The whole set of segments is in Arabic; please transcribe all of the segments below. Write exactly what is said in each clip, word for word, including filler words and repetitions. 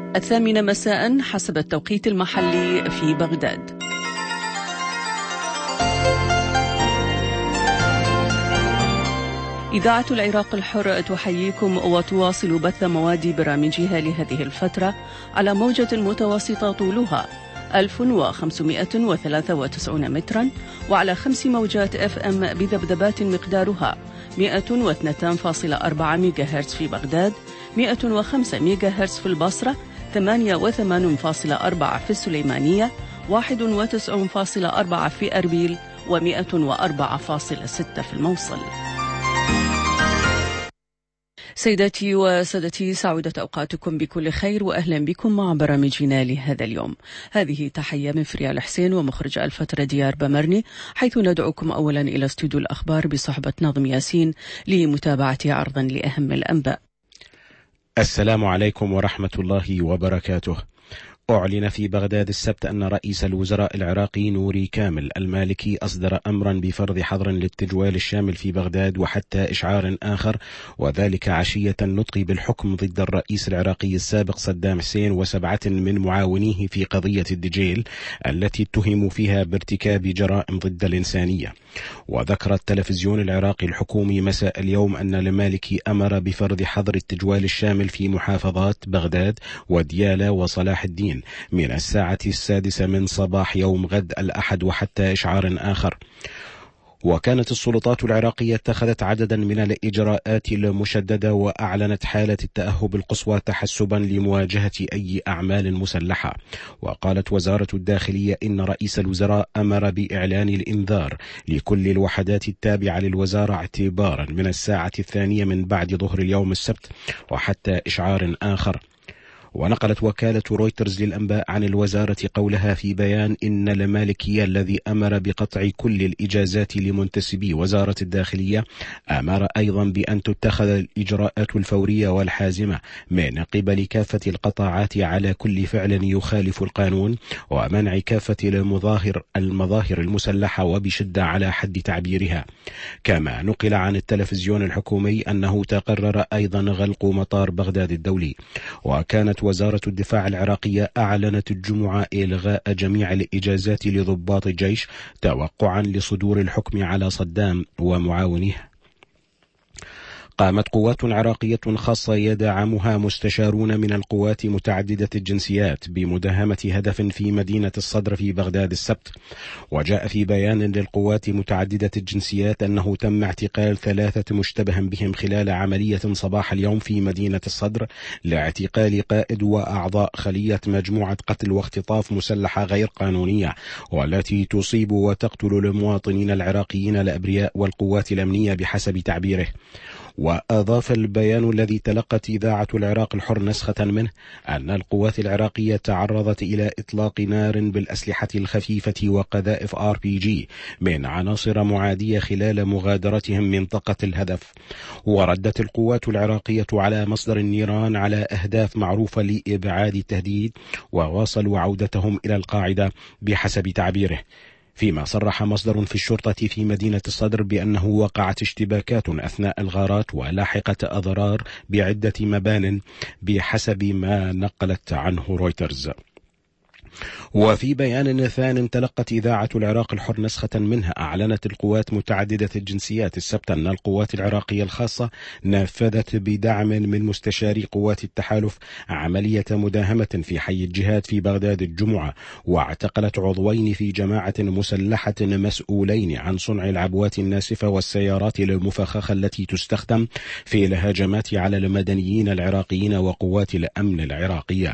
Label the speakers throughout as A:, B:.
A: الثامنة مساء حسب التوقيت المحلي في بغداد. إذاعة العراق الحر تحييكم وتواصل بث مواد برامجها لهذه الفترة على موجة متوسطة طولها ألف وخمسمائة وثلاثة وتسعين مترا وعلى خمس موجات اف ام بذبذبات مقدارها مئة واثنين فاصلة أربعة ميجا هرتز في بغداد، مئة وخمسة ميجا هرتز في البصرة، ثمانية وثمانين فاصلة أربعة في السليمانية، واحد وتسعين فاصلة أربعة في أربيل، ومئة وأربعة فاصلة ستة في الموصل. سيداتي وسادتي، سعودة أوقاتكم بكل خير وأهلا بكم مع برامجنا لهذا اليوم. هذه تحية من فريال الحسين ومخرج الفترة ديار بمرني، حيث ندعوكم أولا إلى استوديو الأخبار بصحبة ناظم ياسين لمتابعة عرضا لأهم الأنباء.
B: السلام عليكم ورحمة الله وبركاته. أعلن في بغداد السبت أن رئيس الوزراء العراقي نوري كامل المالكي أصدر أمرا بفرض حظر للتجوال الشامل في بغداد وحتى إشعار آخر، وذلك عشية النطق بالحكم ضد الرئيس العراقي السابق صدام حسين وسبعة من معاونيه في قضية الدجيل التي اتهموا فيها بارتكاب جرائم ضد الإنسانية. وذكر التلفزيون العراقي الحكومي مساء اليوم أن المالكي أمر بفرض حظر التجوال الشامل في محافظات بغداد وديالى وصلاح الدين من الساعة السادسة من صباح يوم غد الأحد وحتى إشعار آخر. وكانت السلطات العراقية اتخذت عددا من الإجراءات المشددة وأعلنت حالة التأهب القصوى تحسبا لمواجهة أي أعمال مسلحة. وقالت وزارة الداخلية إن رئيس الوزراء أمر بإعلان الإنذار لكل الوحدات التابعة للوزارة اعتبارا من الساعة الثانية من بعد ظهر اليوم السبت وحتى إشعار آخر. ونقلت وكالة رويترز للأنباء عن الوزارة قولها في بيان إن المالكي الذي أمر بقطع كل الإجازات لمنتسبي وزارة الداخلية أمر أيضا بأن تتخذ الإجراءات الفورية والحازمة من قبل كافة القطاعات على كل فعل يخالف القانون ومنع كافة المظاهر المظاهر المسلحة وبشدة على حد تعبيرها. كما نقل عن التلفزيون الحكومي أنه تقرر أيضا غلق مطار بغداد الدولي. وكانت وزارة الدفاع العراقية أعلنت الجمعة إلغاء جميع الإجازات لضباط الجيش توقعا لصدور الحكم على صدام ومعاونيه. قامت قوات عراقية خاصة يدعمها مستشارون من القوات متعددة الجنسيات بمداهمة هدف في مدينة الصدر في بغداد السبت. وجاء في بيان للقوات متعددة الجنسيات أنه تم اعتقال ثلاثة مشتبه بهم خلال عملية صباح اليوم في مدينة الصدر لاعتقال قائد وأعضاء خلية مجموعة قتل واختطاف مسلحة غير قانونية والتي تصيب وتقتل المواطنين العراقيين الأبرياء والقوات الأمنية بحسب تعبيره. وأضاف البيان الذي تلقت إذاعة العراق الحر نسخة منه أن القوات العراقية تعرضت إلى إطلاق نار بالأسلحة الخفيفة وقذائف آر بي جي من عناصر معادية خلال مغادرتهم منطقة الهدف. وردت القوات العراقية على مصدر النيران على أهداف معروفة لإبعاد التهديد وواصلوا عودتهم إلى القاعدة بحسب تعبيره. فيما صرح مصدر في الشرطة في مدينة الصدر بأنه وقعت اشتباكات أثناء الغارات ولاحقة أضرار بعدة مبان بحسب ما نقلت عنه رويترز. وفي بيان ثان تلقت إذاعة العراق الحر نسخة منها أعلنت القوات متعددة الجنسيات السبت أن القوات العراقية الخاصة نفذت بدعم من مستشاري قوات التحالف عملية مداهمة في حي الجهاد في بغداد الجمعة، واعتقلت عضوين في جماعة مسلحة مسؤولين عن صنع العبوات الناسفة والسيارات المفخخة التي تستخدم في الهجمات على المدنيين العراقيين وقوات الأمن العراقية.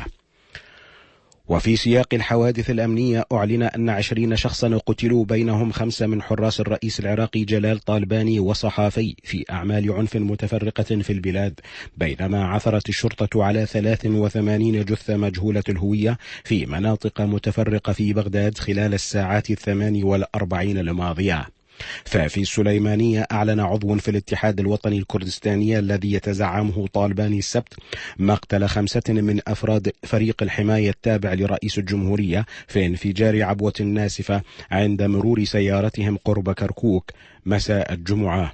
B: وفي سياق الحوادث الأمنية أعلن أن عشرين شخصا قتلوا بينهم خمسة من حراس الرئيس العراقي جلال طالباني وصحافي في أعمال عنف متفرقة في البلاد، بينما عثرت الشرطة على ثلاث وثمانين جثة مجهولة الهوية في مناطق متفرقة في بغداد خلال الساعات الثمان والأربعين الماضية. ففي السليمانية أعلن عضو في الاتحاد الوطني الكردستاني الذي يتزعمه طالباني السبت مقتل خمسة من أفراد فريق الحماية التابع لرئيس الجمهورية في انفجار عبوة ناسفة عند مرور سيارتهم قرب كركوك مساء الجمعة.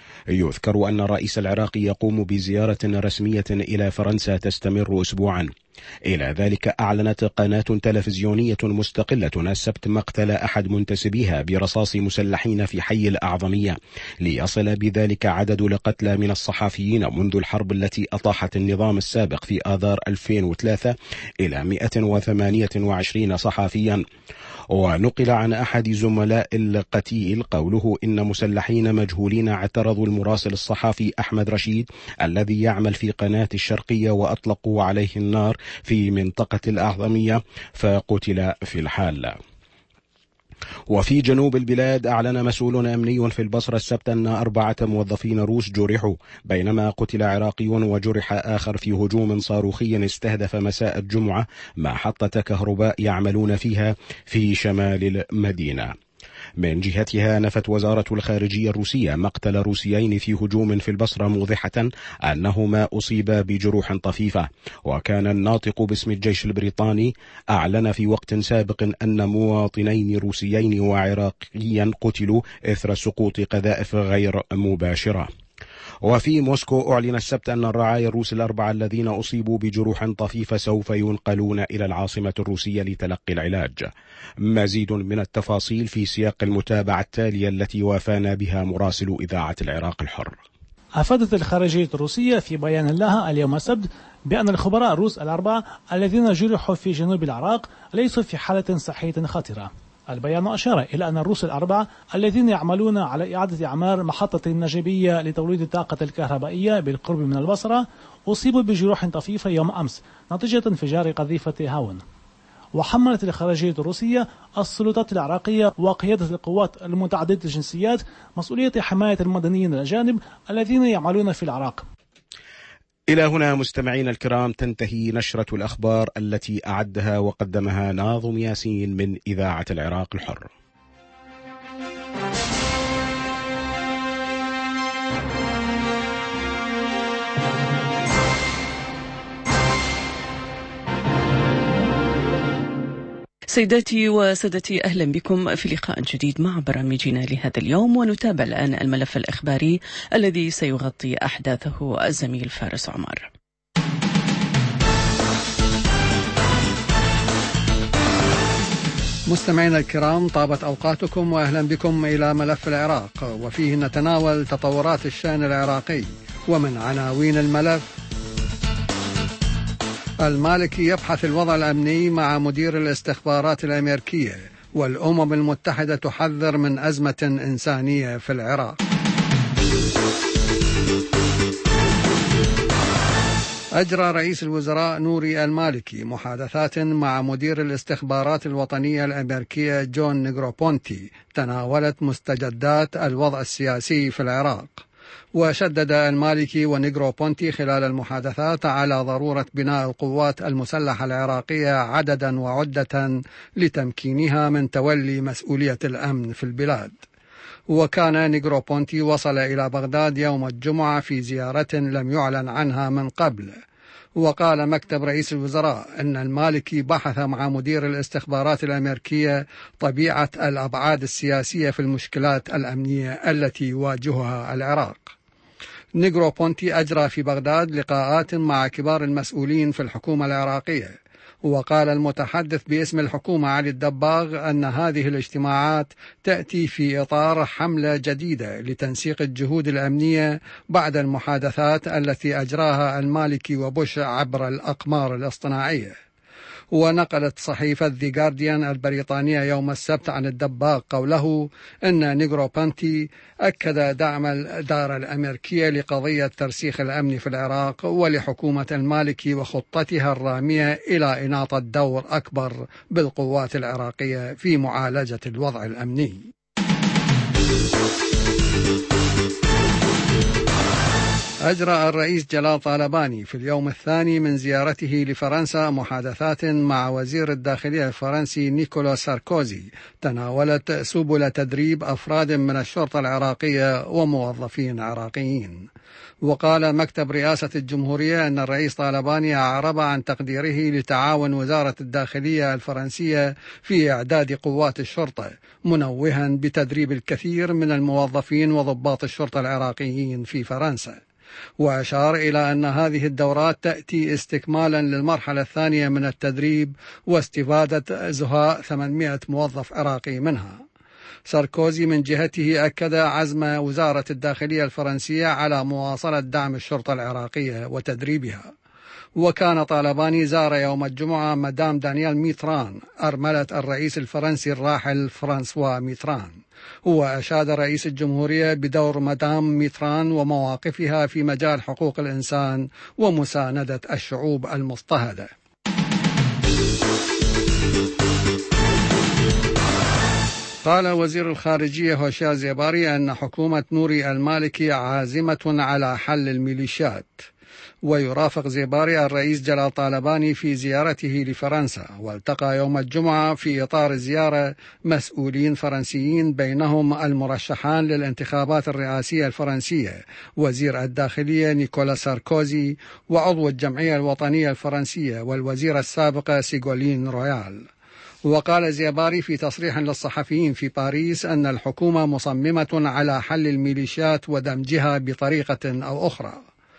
B: يذكر أن الرئيس العراقي يقوم بزيارة رسمية إلى فرنسا تستمر أسبوعا. إلى ذلك أعلنت قناة تلفزيونية مستقلة السبت مقتل أحد منتسبيها برصاص مسلحين في حي الأعظمية، ليصل بذلك عدد القتلى من الصحفيين منذ الحرب التي أطاحت النظام السابق في آذار ألفين وثلاثة إلى مئة وثمانية وعشرين صحفيا. ونقل عن أحد زملاء القتيل قوله إن مسلحين مجهولين اعترضوا المراسل الصحفي أحمد رشيد الذي يعمل في قناة الشرقية وأطلقوا عليه النار في منطقة الأعظمية فقتل في الحال. وفي جنوب البلاد أعلن مسؤول أمني في البصرة السبت أن أربعة موظفين روس جرحوا، بينما قتل عراقي وجرح آخر في هجوم صاروخي استهدف مساء الجمعة محطة كهرباء يعملون فيها في شمال المدينة. من جهتها نفت وزارة الخارجية الروسية مقتل روسيين في هجوم في البصرة، موضحة أنهما أصيبا بجروح طفيفة. وكان الناطق باسم الجيش البريطاني أعلن في وقت سابق أن مواطنين روسيين وعراقيا قتلوا إثر سقوط قذائف غير مباشرة. وفي موسكو أعلن السبت أن الرعايا الروس الأربعة الذين أصيبوا بجروح طفيفة سوف ينقلون إلى العاصمة الروسية لتلقي العلاج. مزيد من التفاصيل في سياق المتابعة التالية التي وافانا بها مراسل إذاعة العراق الحر.
C: أفادت الخارجية الروسية في بيان لها اليوم السبت بأن الخبراء الروس الأربعة الذين جرحوا في جنوب العراق ليسوا في حالة صحية خطرة. البيان أشار إلى أن الروس الأربعة الذين يعملون على إعادة إعمار محطة النجيبية لتوليد الطاقة الكهربائية بالقرب من البصرة أصيبوا بجروح طفيفة يوم أمس نتيجة انفجار قذيفة هاون. وحملت الخارجية الروسية السلطات العراقية وقيادة القوات المتعددة الجنسيات مسؤولية حماية المدنيين الأجانب الذين يعملون في العراق.
B: إلى هنا مستمعين الكرام تنتهي نشرة الأخبار التي أعدها وقدمها ناظم ياسين من إذاعة العراق الحر.
A: سيداتي وسادتي، أهلا بكم في لقاء جديد مع برامجنا لهذا اليوم، ونتابع الآن الملف الإخباري الذي سيغطي أحداثه الزميل فارس عمر.
D: مستمعينا الكرام، طابت أوقاتكم وأهلا بكم إلى ملف العراق، وفيه نتناول تطورات الشأن العراقي. ومن عناوين الملف: المالكي يبحث الوضع الأمني مع مدير الاستخبارات الأمريكية، والأمم المتحدة تحذر من أزمة إنسانية في العراق. أجرى رئيس الوزراء نوري المالكي محادثات مع مدير الاستخبارات الوطنية الأمريكية جون نيغروبونتي تناولت مستجدات الوضع السياسي في العراق. وشدد المالكي ونيغروبونتي خلال المحادثات على ضرورة بناء القوات المسلحة العراقية عددا وعدة لتمكينها من تولي مسؤولية الأمن في البلاد. وكان نيغروبونتي وصل إلى بغداد يوم الجمعة في زيارة لم يعلن عنها من قبل. وقال مكتب رئيس الوزراء أن المالكي بحث مع مدير الاستخبارات الأمريكية طبيعة الأبعاد السياسية في المشكلات الأمنية التي يواجهها العراق. نيغروبونتي أجرى في بغداد لقاءات مع كبار المسؤولين في الحكومة العراقية. وقال المتحدث باسم الحكومة علي الدباغ أن هذه الاجتماعات تأتي في إطار حملة جديدة لتنسيق الجهود الأمنية بعد المحادثات التي أجراها المالكي وبوش عبر الأقمار الاصطناعية. ونقلت صحيفة The Guardian البريطانية يوم السبت عن الدباغ قوله أن نيغروبونتي أكد دعم الإدارة الأمريكية لقضية ترسيخ الأمن في العراق ولحكومة المالكي وخطتها الرامية إلى إناطة دور أكبر بالقوات العراقية في معالجة الوضع الأمني. أجرى الرئيس جلال طالباني في اليوم الثاني من زيارته لفرنسا محادثات مع وزير الداخلية الفرنسي نيكولا ساركوزي تناولت سبل تدريب أفراد من الشرطة العراقية وموظفين عراقيين. وقال مكتب رئاسة الجمهورية أن الرئيس طالباني أعرب عن تقديره لتعاون وزارة الداخلية الفرنسية في إعداد قوات الشرطة، منوها بتدريب الكثير من الموظفين وضباط الشرطة العراقيين في فرنسا. وأشار إلى أن هذه الدورات تأتي استكمالا للمرحلة الثانية من التدريب واستفادة زهاء ثمانمائة موظف عراقي منها. ساركوزي من جهته أكد عزم وزارة الداخلية الفرنسية على مواصلة دعم الشرطة العراقية وتدريبها. وكان طالباني زار يوم الجمعة مدام دانيال ميتران أرملة الرئيس الفرنسي الراحل فرانسوا ميتران، وأشاد رئيس الجمهورية بدور مدام ميتران ومواقفها في مجال حقوق الإنسان ومساندة الشعوب المضطهدة. قال وزير الخارجية هوشيار زيباري أن حكومة نوري المالكي عازمة على حل الميليشيات. ويرافق زيباري الرئيس جلال طالباني في زيارته لفرنسا، والتقى يوم الجمعة في إطار الزيارة مسؤولين فرنسيين بينهم المرشحان للانتخابات الرئاسية الفرنسية وزير الداخلية نيكولا ساركوزي وعضو الجمعية الوطنية الفرنسية والوزير السابق سيغولين رويال. وقال زيباري في تصريح للصحفيين في باريس أن الحكومة مصممة على حل الميليشيات ودمجها بطريقة أو أخرى.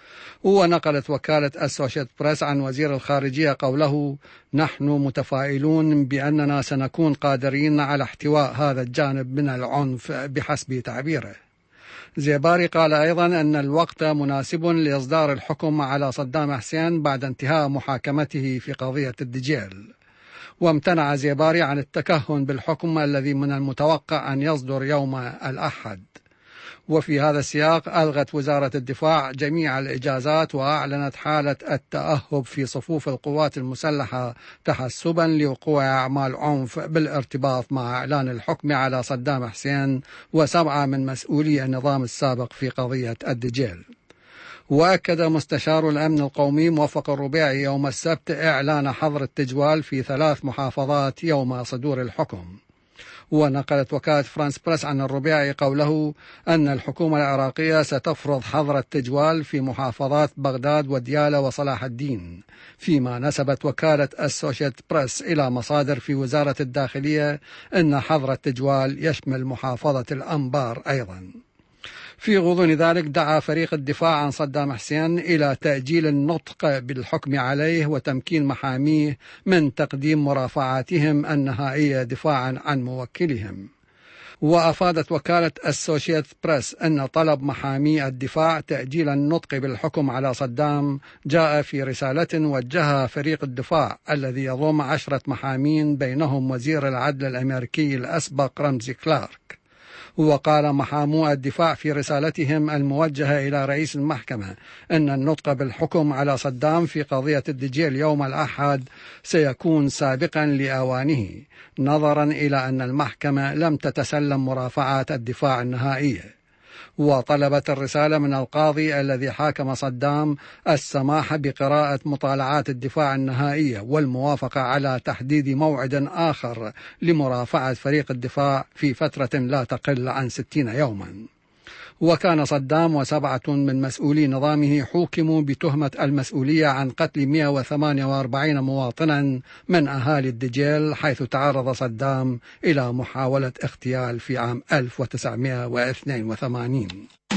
D: ونقلت وكالة أسوشيت بريس عن وزير الخارجية قوله: نحن متفائلون بأننا سنكون قادرين على احتواء هذا الجانب من العنف بحسب تعبيره. زيباري قال أيضا أن الوقت مناسب لإصدار الحكم على صدام حسين بعد انتهاء محاكمته في قضية الدجيل. وامتنع زيباري عن التكهن بالحكم الذي من المتوقع أن يصدر يوم الأحد. وفي هذا السياق ألغت وزارة الدفاع جميع الإجازات وأعلنت حالة التأهب في صفوف القوات المسلحة تحسبا لوقوع أعمال عنف بالارتباط مع إعلان الحكم على صدام حسين وسبعة من مسؤولي النظام السابق في قضية الدجيل. وأكد مستشار الأمن القومي موفق الربيعي يوم السبت إعلان حظر التجوال في ثلاث محافظات يوم صدور الحكم. ونقلت وكالة فرانس بريس عن الربيعي قوله أن الحكومة العراقية ستفرض حظر التجوال في محافظات بغداد وديالى وصلاح الدين، فيما نسبت وكالة أسوشيت بريس إلى مصادر في وزارة الداخلية أن حظر التجوال يشمل محافظة الأنبار أيضا. في غضون ذلك دعا فريق الدفاع عن صدام حسين إلى تأجيل النطق بالحكم عليه وتمكين محاميه من تقديم مرافعاتهم النهائية دفاعا عن موكلهم. وأفادت وكالة أسوشيت بريس أن طلب محامي الدفاع تأجيل النطق بالحكم على صدام جاء في رسالة وجهها فريق الدفاع الذي يضم عشرة محامين بينهم وزير العدل الأمريكي الأسبق رمزي كلارك. وقال محامو الدفاع في رسالتهم الموجهة إلى رئيس المحكمة أن النطق بالحكم على صدام في قضية الدجيل يوم الأحد سيكون سابقا لأوانه، نظرا إلى أن المحكمة لم تتسلم مرافعات الدفاع النهائية. وطلبت الرسالة من القاضي الذي حاكم صدام السماح بقراءة مطالعات الدفاع النهائية والموافقة على تحديد موعد آخر لمرافعة فريق الدفاع في فترة لا تقل عن ستين يوما. وكان صدام وسبعة من مسؤولي نظامه حوكموا بتهمة المسؤولية عن قتل مئة وثمانية وأربعين مواطنا من أهالي الدجيل، حيث تعرض صدام إلى محاولة اغتيال في عام ألف وتسعمئة واثنين وثمانين.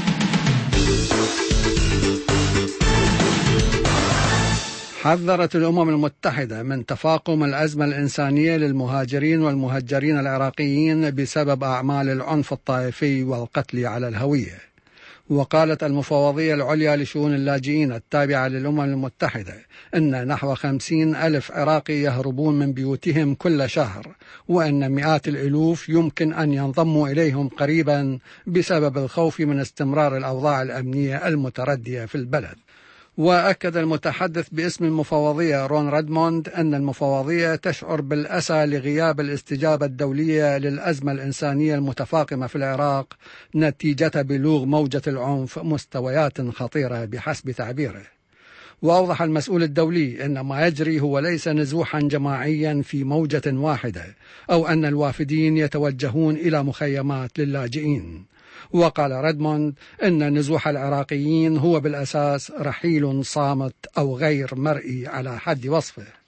D: حذرت الأمم المتحدة من تفاقم الأزمة الإنسانية للمهاجرين والمهجرين العراقيين بسبب أعمال العنف الطائفي والقتل على الهوية. وقالت المفوضية العليا لشؤون اللاجئين التابعة للأمم المتحدة أن نحو خمسين ألف عراقي يهربون من بيوتهم كل شهر، وأن مئات الألوف يمكن أن ينضموا إليهم قريبا بسبب الخوف من استمرار الأوضاع الأمنية المتردية في البلد. وأكد المتحدث باسم المفوضية رون ريدموند أن المفوضية تشعر بالأسى لغياب الاستجابة الدولية للأزمة الإنسانية المتفاقمة في العراق نتيجة بلوغ موجة العنف مستويات خطيرة بحسب تعبيره. وأوضح المسؤول الدولي أن ما يجري هو ليس نزوحا جماعيا في موجة واحدة أو أن الوافدين يتوجهون إلى مخيمات للاجئين. وقال ريدموند أن نزوح العراقيين هو بالأساس رحيل صامت أو غير مرئي على حد وصفه.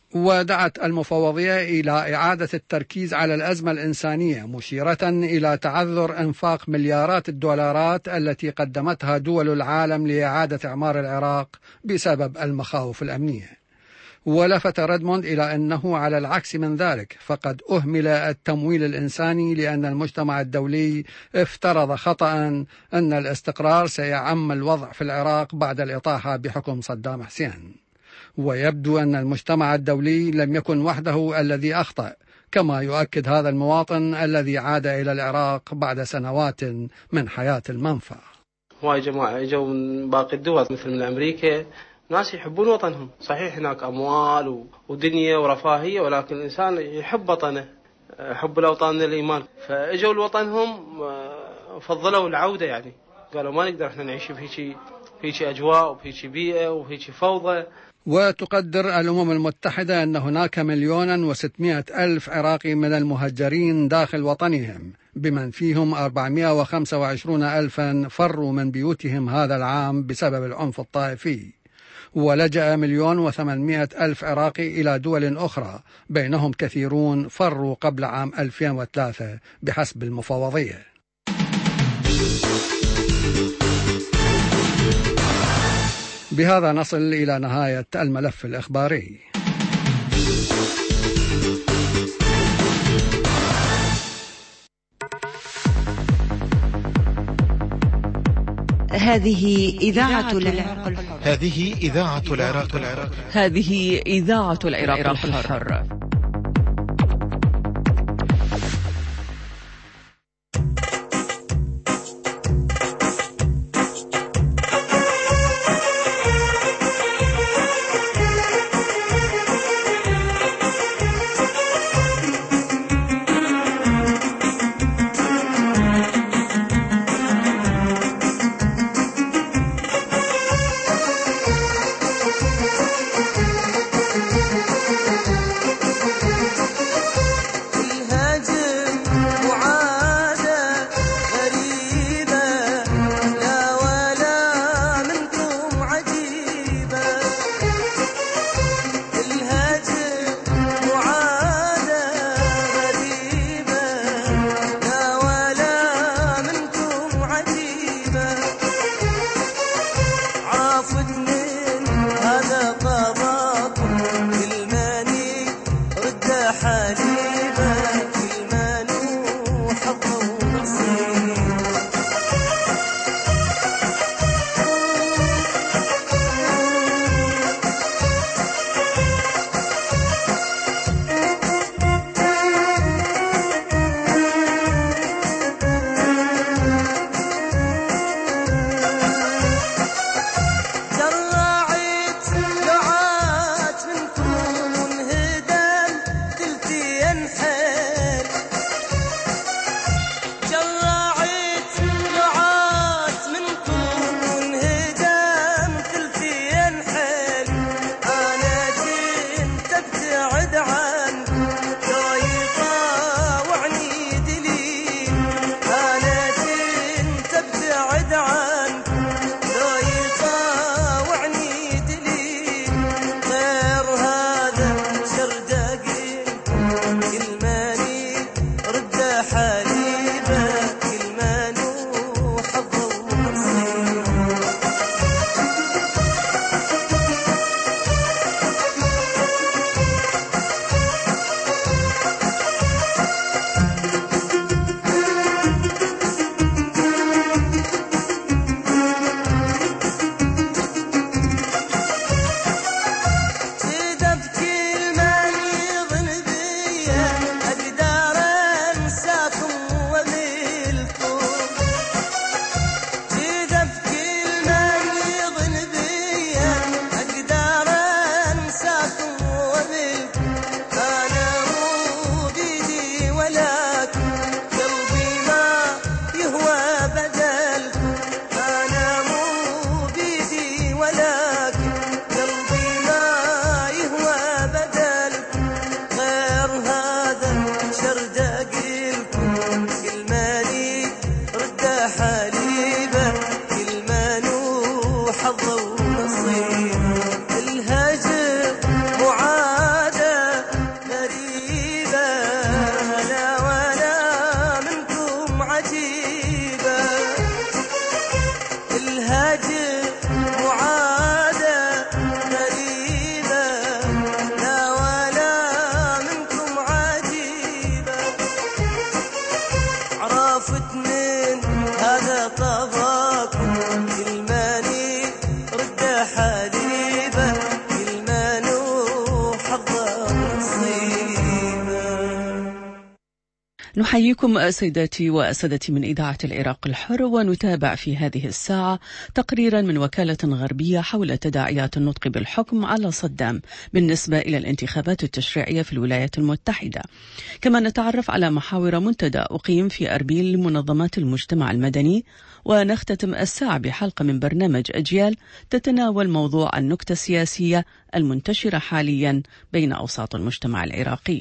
D: ودعت المفوضية إلى إعادة التركيز على الأزمة الإنسانية، مشيرة إلى تعذر إنفاق مليارات الدولارات التي قدمتها دول العالم لإعادة إعمار العراق بسبب المخاوف الأمنية. ولفت ريدموند إلى أنه على العكس من ذلك، فقد أهمل التمويل الإنساني لأن المجتمع الدولي افترض خطأ أن الاستقرار سيعم الوضع في العراق بعد الإطاحة بحكم صدام حسين. ويبدو أن المجتمع الدولي لم يكن وحده الذي أخطأ، كما يؤكد هذا المواطن الذي عاد إلى العراق بعد سنوات من حياة المنفى.
E: هواي جماعة اجوا من باقي الدول مثل من أمريكا، ناس يحبون وطنهم. صحيح هناك أموال ودنيا ورفاهية، ولكن الإنسان يحب وطنه، حب الأوطان من الإيمان. فاجوا لوطنهم فضلوا العودة، يعني قالوا ما نقدر احنا نعيش في هيك أجواء وفي هيك بيئة وفي هيك فوضى.
D: وتقدر الأمم المتحدة أن هناك مليون وستمائة ألف عراقي من المهجرين داخل وطنهم، بمن فيهم أربعمائة وخمسة وعشرين ألفا فروا من بيوتهم هذا العام بسبب العنف الطائفي. ولجأ مليون وثمانمائة ألف عراقي إلى دول أخرى، بينهم كثيرون فروا قبل عام ألفين وثلاثة بحسب المفوضية. بهذا نصل إلى نهاية الملف الإخباري.
F: هذه إذاعة العراق الحر.
G: هذه إذاعة العراق الحر.
A: هذه إذاعة العراق الحر.
H: حليبة كل ما له حظه نصيبه.
A: نحييكم سيداتي وسادتي من إذاعة العراق الحر، ونتابع في هذه الساعة تقريرا من وكالة غربية حول تداعيات النطق بالحكم على صدام بالنسبة إلى الانتخابات التشريعية في الولايات المتحدة. كما نتعرف على محاور منتدى أقيم في أربيل لمنظمات المجتمع المدني، ونختتم الساعة بحلقة من برنامج أجيال تتناول موضوع النكتة السياسية المنتشرة حاليا بين أوساط المجتمع العراقي.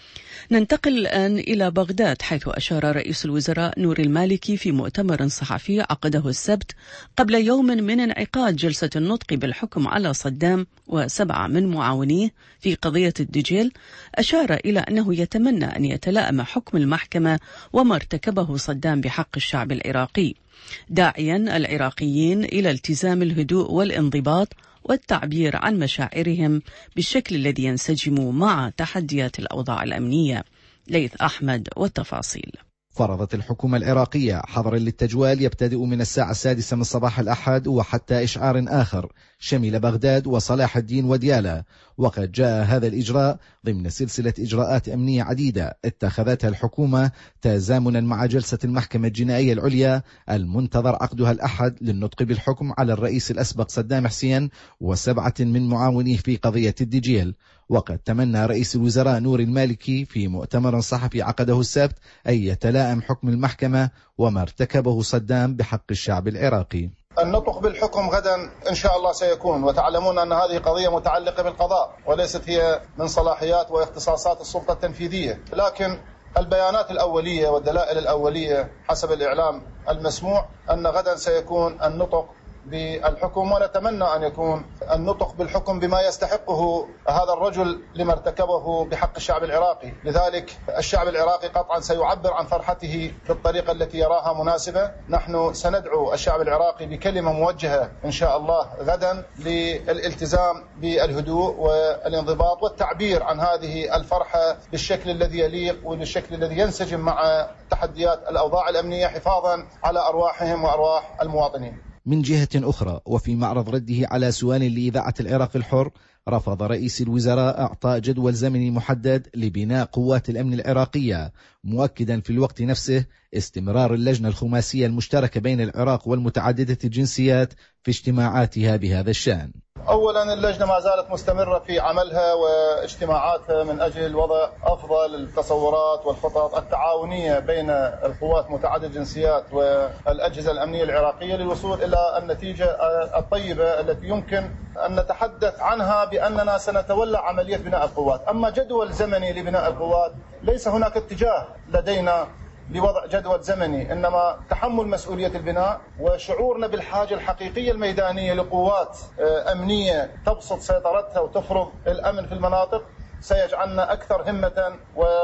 A: ننتقل الآن إلى بغداد، حيث أشار رئيس الوزراء نوري المالكي في مؤتمر صحفي عقده السبت قبل يوم من انعقاد جلسة النطق بالحكم على صدام وسبعة من معاونيه في قضية الدجيل، أشار إلى أنه يتمنى أن يتلائم حكم المحكمة وما ارتكبه صدام بحق الشعب العراقي، داعيا العراقيين إلى التزام الهدوء والانضباط والتعبير عن مشاعرهم بالشكل الذي ينسجم مع تحديات الأوضاع الأمنية. ليث أحمد والتفاصيل.
I: فرضت الحكومة العراقية حظرا للتجوال يبتدئ من الساعة السادسة من صباح الأحد وحتى إشعار آخر شمل بغداد وصلاح الدين وديالى، وقد جاء هذا الإجراء ضمن سلسلة إجراءات أمنية عديدة اتخذتها الحكومة تزامنا مع جلسة المحكمة الجنائية العليا المنتظر عقدها الأحد للنطق بالحكم على الرئيس الأسبق صدام حسين وسبعة من معاونيه في قضية الدجيل. وقد تمنى رئيس الوزراء نوري المالكي في مؤتمر صحفي عقده السبت أن يتلائم حكم المحكمة وما ارتكبه صدام بحق الشعب العراقي.
J: النطق بالحكم غدا إن شاء الله سيكون، وتعلمون أن هذه قضية متعلقة بالقضاء وليست هي من صلاحيات واختصاصات السلطة التنفيذية، لكن البيانات الأولية والدلائل الأولية حسب الإعلام المسموع أن غدا سيكون النطق بالحكم، ونتمنى أن يكون النطق بالحكم بما يستحقه هذا الرجل لما ارتكبه بحق الشعب العراقي. لذلك الشعب العراقي قطعا سيعبر عن فرحته بالطريقة التي يراها مناسبة. نحن سندعو الشعب العراقي بكلمة موجهة إن شاء الله غدا للالتزام بالهدوء والانضباط والتعبير عن هذه الفرحة بالشكل الذي يليق والشكل الذي ينسجم مع تحديات الأوضاع الأمنية حفاظا على أرواحهم وأرواح المواطنين.
I: من جهة أخرى، وفي معرض رده على سؤال لإذاعة العراق الحر، رفض رئيس الوزراء إعطاء جدول زمني محدد لبناء قوات الأمن العراقية، مؤكدا في الوقت نفسه استمرار اللجنة الخماسية المشتركة بين العراق والمتعددة الجنسيات في اجتماعاتها بهذا الشأن.
J: أولا اللجنة ما زالت مستمرة في عملها واجتماعاتها من أجل وضع أفضل التصورات والخطط التعاونية بين القوات متعددة الجنسيات والأجهزة الأمنية العراقية للوصول إلى النتيجة الطيبة التي يمكن أن نتحدث عنها بأننا سنتولى عملية بناء القوات. أما جدول زمني لبناء القوات ليس هناك اتجاه لدينا لوضع جدول زمني، إنما تحمل مسؤولية البناء وشعورنا بالحاجة الحقيقية الميدانية لقوات أمنية تبسط سيطرتها وتفرض الأمن في المناطق سيجعلنا أكثر همة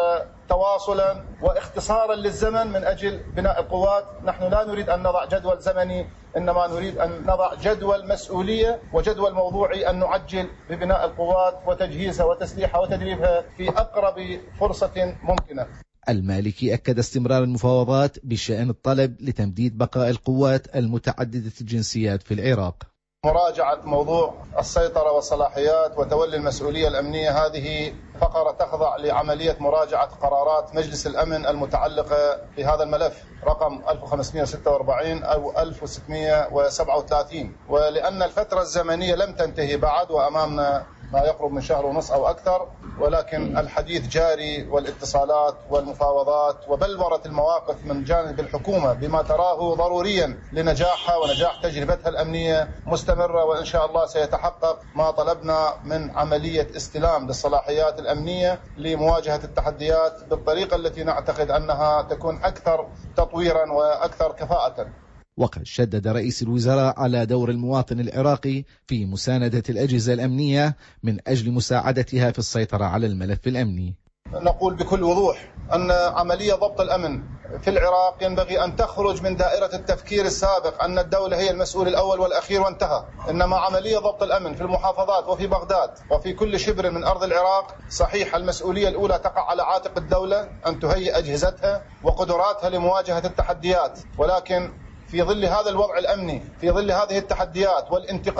J: وتواصلا واختصارا للزمن من أجل بناء القوات. نحن لا نريد أن نضع جدول زمني، إنما نريد أن نضع جدول مسؤولية وجدول موضوعي أن نعجل ببناء القوات وتجهيزها وتسليحها وتدريبها في أقرب فرصة ممكنة.
I: المالكي أكد استمرار المفاوضات بشأن الطلب لتمديد بقاء القوات المتعددة الجنسيات في العراق.
J: مراجعة موضوع السيطرة والصلاحيات وتولي المسؤولية الأمنية هذه فقرة تخضع لعملية مراجعة قرارات مجلس الأمن المتعلقة بهذا الملف رقم ألف وخمسمئة وستة وأربعين أو ألف وستمئة وسبعة وثلاثين، ولأن الفترة الزمنية لم تنتهي بعد وأمامنا ما يقرب من شهر ونصف أو أكثر، ولكن الحديث جاري والاتصالات والمفاوضات وبلورة المواقف من جانب الحكومة بما تراه ضروريا لنجاحها ونجاح تجربتها الأمنية مستمرة، وإن شاء الله سيتحقق ما طلبنا من عملية استلام للصلاحيات الأمنية لمواجهة التحديات بالطريقة التي نعتقد أنها تكون أكثر تطويرا وأكثر كفاءة.
I: وقد شدد رئيس الوزراء على دور المواطن العراقي في مساندة الأجهزة الأمنية من أجل مساعدتها في السيطرة على الملف الأمني.
J: نقول بكل وضوح أن عملية ضبط الأمن في العراق ينبغي أن تخرج من دائرة التفكير السابق أن الدولة هي المسؤول الأول والأخير وانتهى، إنما عملية ضبط الأمن في المحافظات وفي بغداد وفي كل شبر من أرض العراق. صحيح المسؤولية الأولى تقع على عاتق الدولة أن تهيئ أجهزتها وقدراتها لمواجهة التحديات، ولكن في ظل هذا الوضع الأمني، في ظل هذه التحديات والانتقال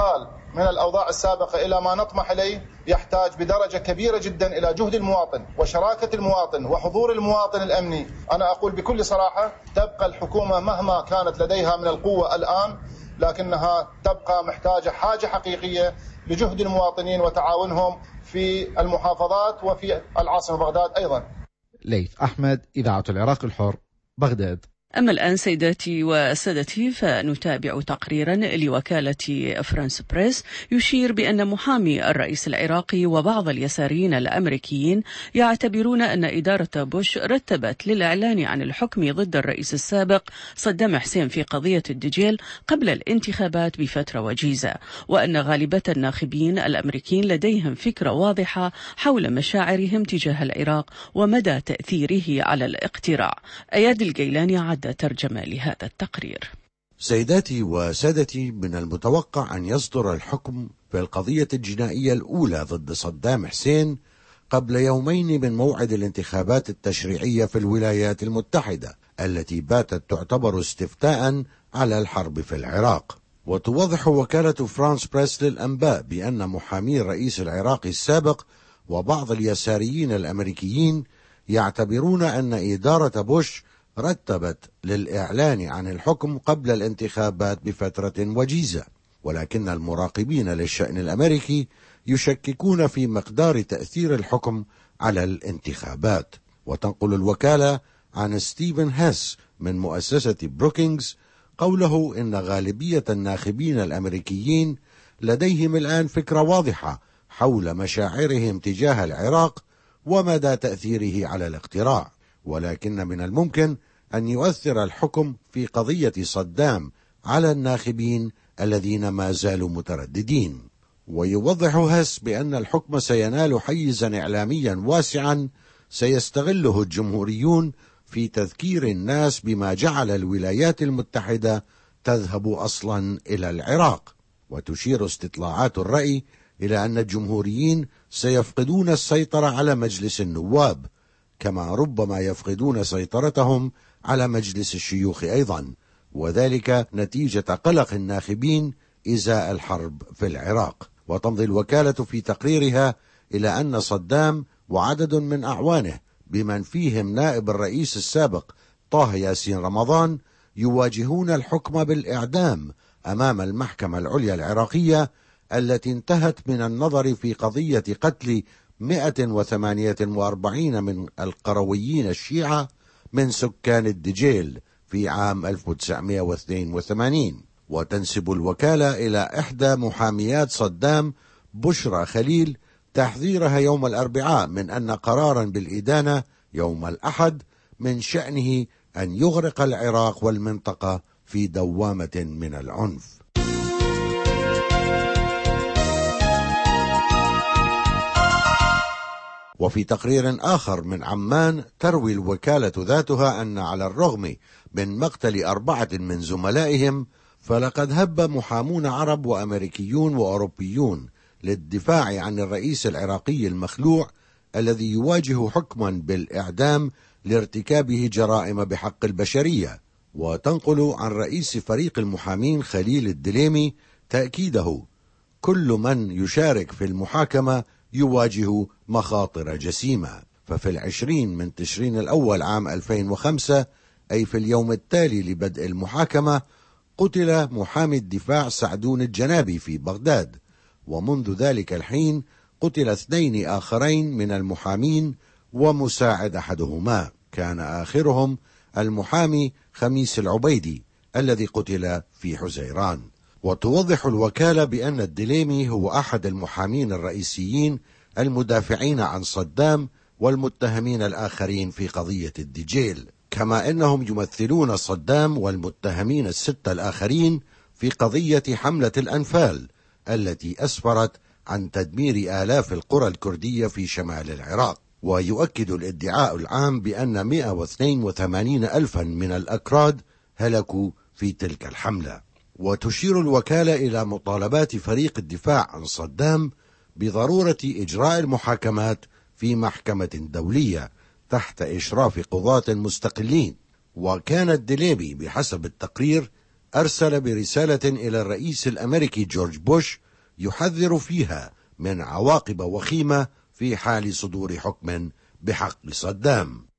J: من الأوضاع السابقة إلى ما نطمح إليه يحتاج بدرجة كبيرة جدا إلى جهد المواطن وشراكة المواطن وحضور المواطن الأمني. أنا أقول بكل صراحة تبقى الحكومة مهما كانت لديها من القوة الآن، لكنها تبقى محتاجة حاجة حقيقية لجهد المواطنين وتعاونهم في المحافظات وفي العاصمة بغداد أيضا.
I: ليث أحمد، إذاعة العراق الحر، بغداد.
A: أما الآن سيداتي وسادتي فنتابع تقريرا لوكالة فرانس بريس يشير بأن محامي الرئيس العراقي وبعض اليساريين الأمريكيين يعتبرون أن إدارة بوش رتبت للإعلان عن الحكم ضد الرئيس السابق صدام حسين في قضية الدجيل قبل الانتخابات بفترة وجيزة، وأن غالبية الناخبين الأمريكيين لديهم فكرة واضحة حول مشاعرهم تجاه العراق ومدى تأثيره على الاقتراع. أياد الجيلاني عد ترجمة لهذا التقرير.
K: سيداتي وسادتي، من المتوقع أن يصدر الحكم في القضية الجنائية الأولى ضد صدام حسين قبل يومين من موعد الانتخابات التشريعية في الولايات المتحدة التي باتت تعتبر استفتاء على الحرب في العراق. وتوضح وكالة فرانس بريس للأنباء بأن محامي الرئيس العراقي السابق وبعض اليساريين الأمريكيين يعتبرون أن إدارة بوش رتبت للإعلان عن الحكم قبل الانتخابات بفترة وجيزة، ولكن المراقبين للشأن الأمريكي يشككون في مقدار تأثير الحكم على الانتخابات. وتنقل الوكالة عن ستيفن هيس من مؤسسة بروكينغز قوله إن غالبية الناخبين الأمريكيين لديهم الآن فكرة واضحة حول مشاعرهم تجاه العراق ومدى تأثيره على الاقتراع، ولكن من الممكن أن يؤثر الحكم في قضية صدام على الناخبين الذين ما زالوا مترددين. ويوضح هس بأن الحكم سينال حيزا إعلاميا واسعا سيستغله الجمهوريون في تذكير الناس بما جعل الولايات المتحدة تذهب أصلا إلى العراق. وتشير استطلاعات الرأي إلى أن الجمهوريين سيفقدون السيطرة على مجلس النواب، كما ربما يفقدون سيطرتهم على مجلس الشيوخ أيضا، وذلك نتيجة قلق الناخبين إزاء الحرب في العراق. وتمضي الوكالة في تقريرها إلى أن صدام وعدد من أعوانه بمن فيهم نائب الرئيس السابق طه ياسين رمضان يواجهون الحكم بالإعدام أمام المحكمة العليا العراقية التي انتهت من النظر في قضية قتل مئة وثمانية وأربعين من القرويين الشيعة من سكان الدجيل في عام ألف وتسعمئة واثنين وثمانين. وتنسب الوكالة إلى إحدى محاميات صدام بشرى خليل تحذيرها يوم الأربعاء من أن قرارا بالإدانة يوم الأحد من شأنه أن يغرق العراق والمنطقة في دوامة من العنف. وفي تقرير آخر من عمان تروي الوكالة ذاتها أن على الرغم من مقتل أربعة من زملائهم فلقد هب محامون عرب وأمريكيون وأوروبيون للدفاع عن الرئيس العراقي المخلوع الذي يواجه حكما بالإعدام لارتكابه جرائم بحق البشرية. وتنقل عن رئيس فريق المحامين خليل الدليمي تأكيده: كل من يشارك في المحاكمة يواجه مخاطر جسيمة. ففي العشرين من تشرين الأول عام ألفين وخمسة، أي في اليوم التالي لبدء المحاكمة، قتل محامي الدفاع سعدون الجنابي في بغداد، ومنذ ذلك الحين قتل اثنين آخرين من المحامين ومساعد أحدهما، كان آخرهم المحامي خميس العبيدي الذي قتل في حزيران. وتوضح الوكالة بأن الدليمي هو أحد المحامين الرئيسيين المدافعين عن صدام والمتهمين الآخرين في قضية الدجيل، كما أنهم يمثلون صدام والمتهمين الستة الآخرين في قضية حملة الأنفال التي أسفرت عن تدمير آلاف القرى الكردية في شمال العراق. ويؤكد الادعاء العام بأن مئة واثنين وثمانين ألفا من الأكراد هلكوا في تلك الحملة. وتشير الوكالة إلى مطالبات فريق الدفاع عن صدام بضرورة إجراء المحاكمات في محكمة دولية تحت إشراف قضاة مستقلين. وكان الدليمي بحسب التقرير أرسل برسالة إلى الرئيس الأمريكي جورج بوش يحذر فيها من عواقب وخيمة في حال صدور حكم بحق صدام.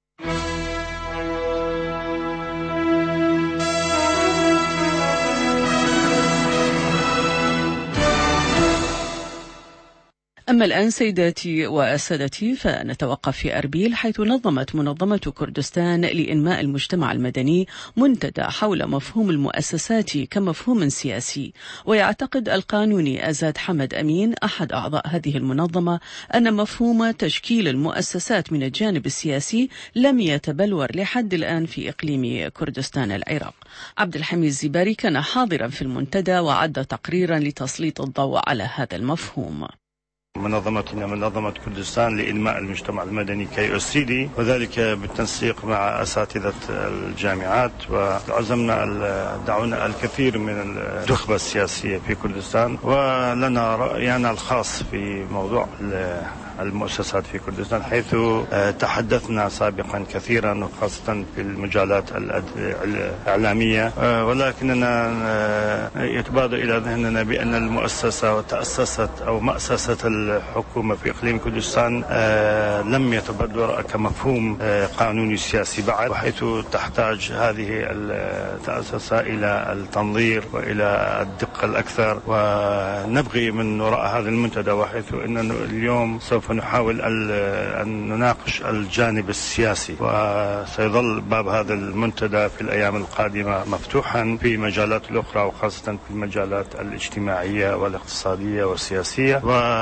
A: أما الآن سيداتي وسادتي فنتوقف في أربيل، حيث نظمت منظمة كردستان لإنماء المجتمع المدني منتدى حول مفهوم المؤسسات كمفهوم سياسي. ويعتقد القانوني أزاد حمد أمين أحد أعضاء هذه المنظمة أن مفهوم تشكيل المؤسسات من الجانب السياسي لم يتبلور لحد الآن في إقليم كردستان العراق. عبد الحميد الزباري كان حاضرا في المنتدى وعد تقريرا لتسليط الضوء على هذا المفهوم.
L: منظمتنا منظمة كردستان لإنماء المجتمع المدني كي أسيدي، وذلك بالتنسيق مع أساتذة الجامعات، وعزمنا دعونا الكثير من النخبة السياسية في كردستان، ولنا رأينا الخاص في موضوع المؤسسات في كردستان، حيث تحدثنا سابقا كثيرا وخاصة في المجالات الإعلامية، ولكننا يتبادر إلى ذهننا بأن المؤسسة تأسست أو مؤسسة الحكومة في إقليم كردستان لم يتبادر كمفهوم قانوني سياسي بعد، وحيث تحتاج هذه المؤسسة إلى التنظير وإلى الدقة الأكثر. ونبغي من وراء هذا المنتدى، وحيث أننا اليوم سوف نحاول أن نناقش الجانب السياسي، وسيظل باب هذا المنتدى في الأيام القادمة مفتوحا في مجالات الأخرى، وخاصة في المجالات الاجتماعية والاقتصادية والسياسية.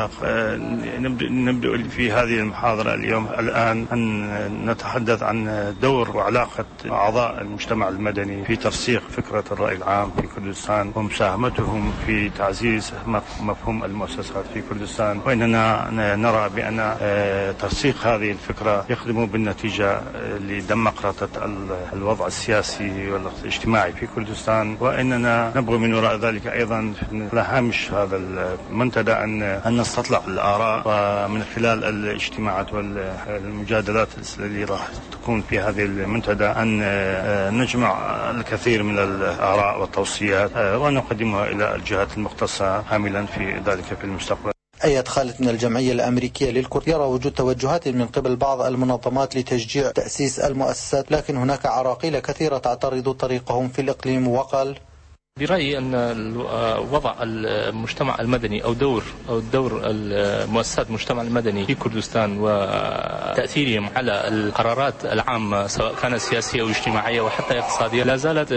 L: ونبدأ في هذه المحاضرة اليوم الآن أن نتحدث عن دور وعلاقة أعضاء المجتمع المدني في ترسيخ فكرة الرأي العام في كردستان ومساهمتهم في تعزيز مفهوم المؤسسات في كردستان، وإننا نرى بأن ترسيخ هذه الفكرة يخدم بالنتيجة لديمقراطية الوضع السياسي والاجتماعي في كردستان. وإننا نبغي من وراء ذلك أيضا على هامش هذا المنتدى أن أن نستطلع الآراء، ومن خلال الاجتماعات والمجادلات التي راح تكون في هذه المنتدى أن نجمع الكثير من الآراء والتوصيات ونقدمها إلى الجهات المختصة عاملا في ذلك في المستقبل.
M: أيد خالد من الجمعية الأمريكية للكرد يرى وجود توجهات من قبل بعض المنظمات لتشجيع تأسيس المؤسسات، لكن هناك عراقيل كثيرة تعترض طريقهم في الإقليم، وقال:
N: برأيي أن وضع المجتمع المدني أو دور أو دور المؤسسات المجتمع المدني في كردستان وتأثيرهم على القرارات العامة سواء كانت سياسية أو اجتماعية وحتى اقتصادية لا زالت،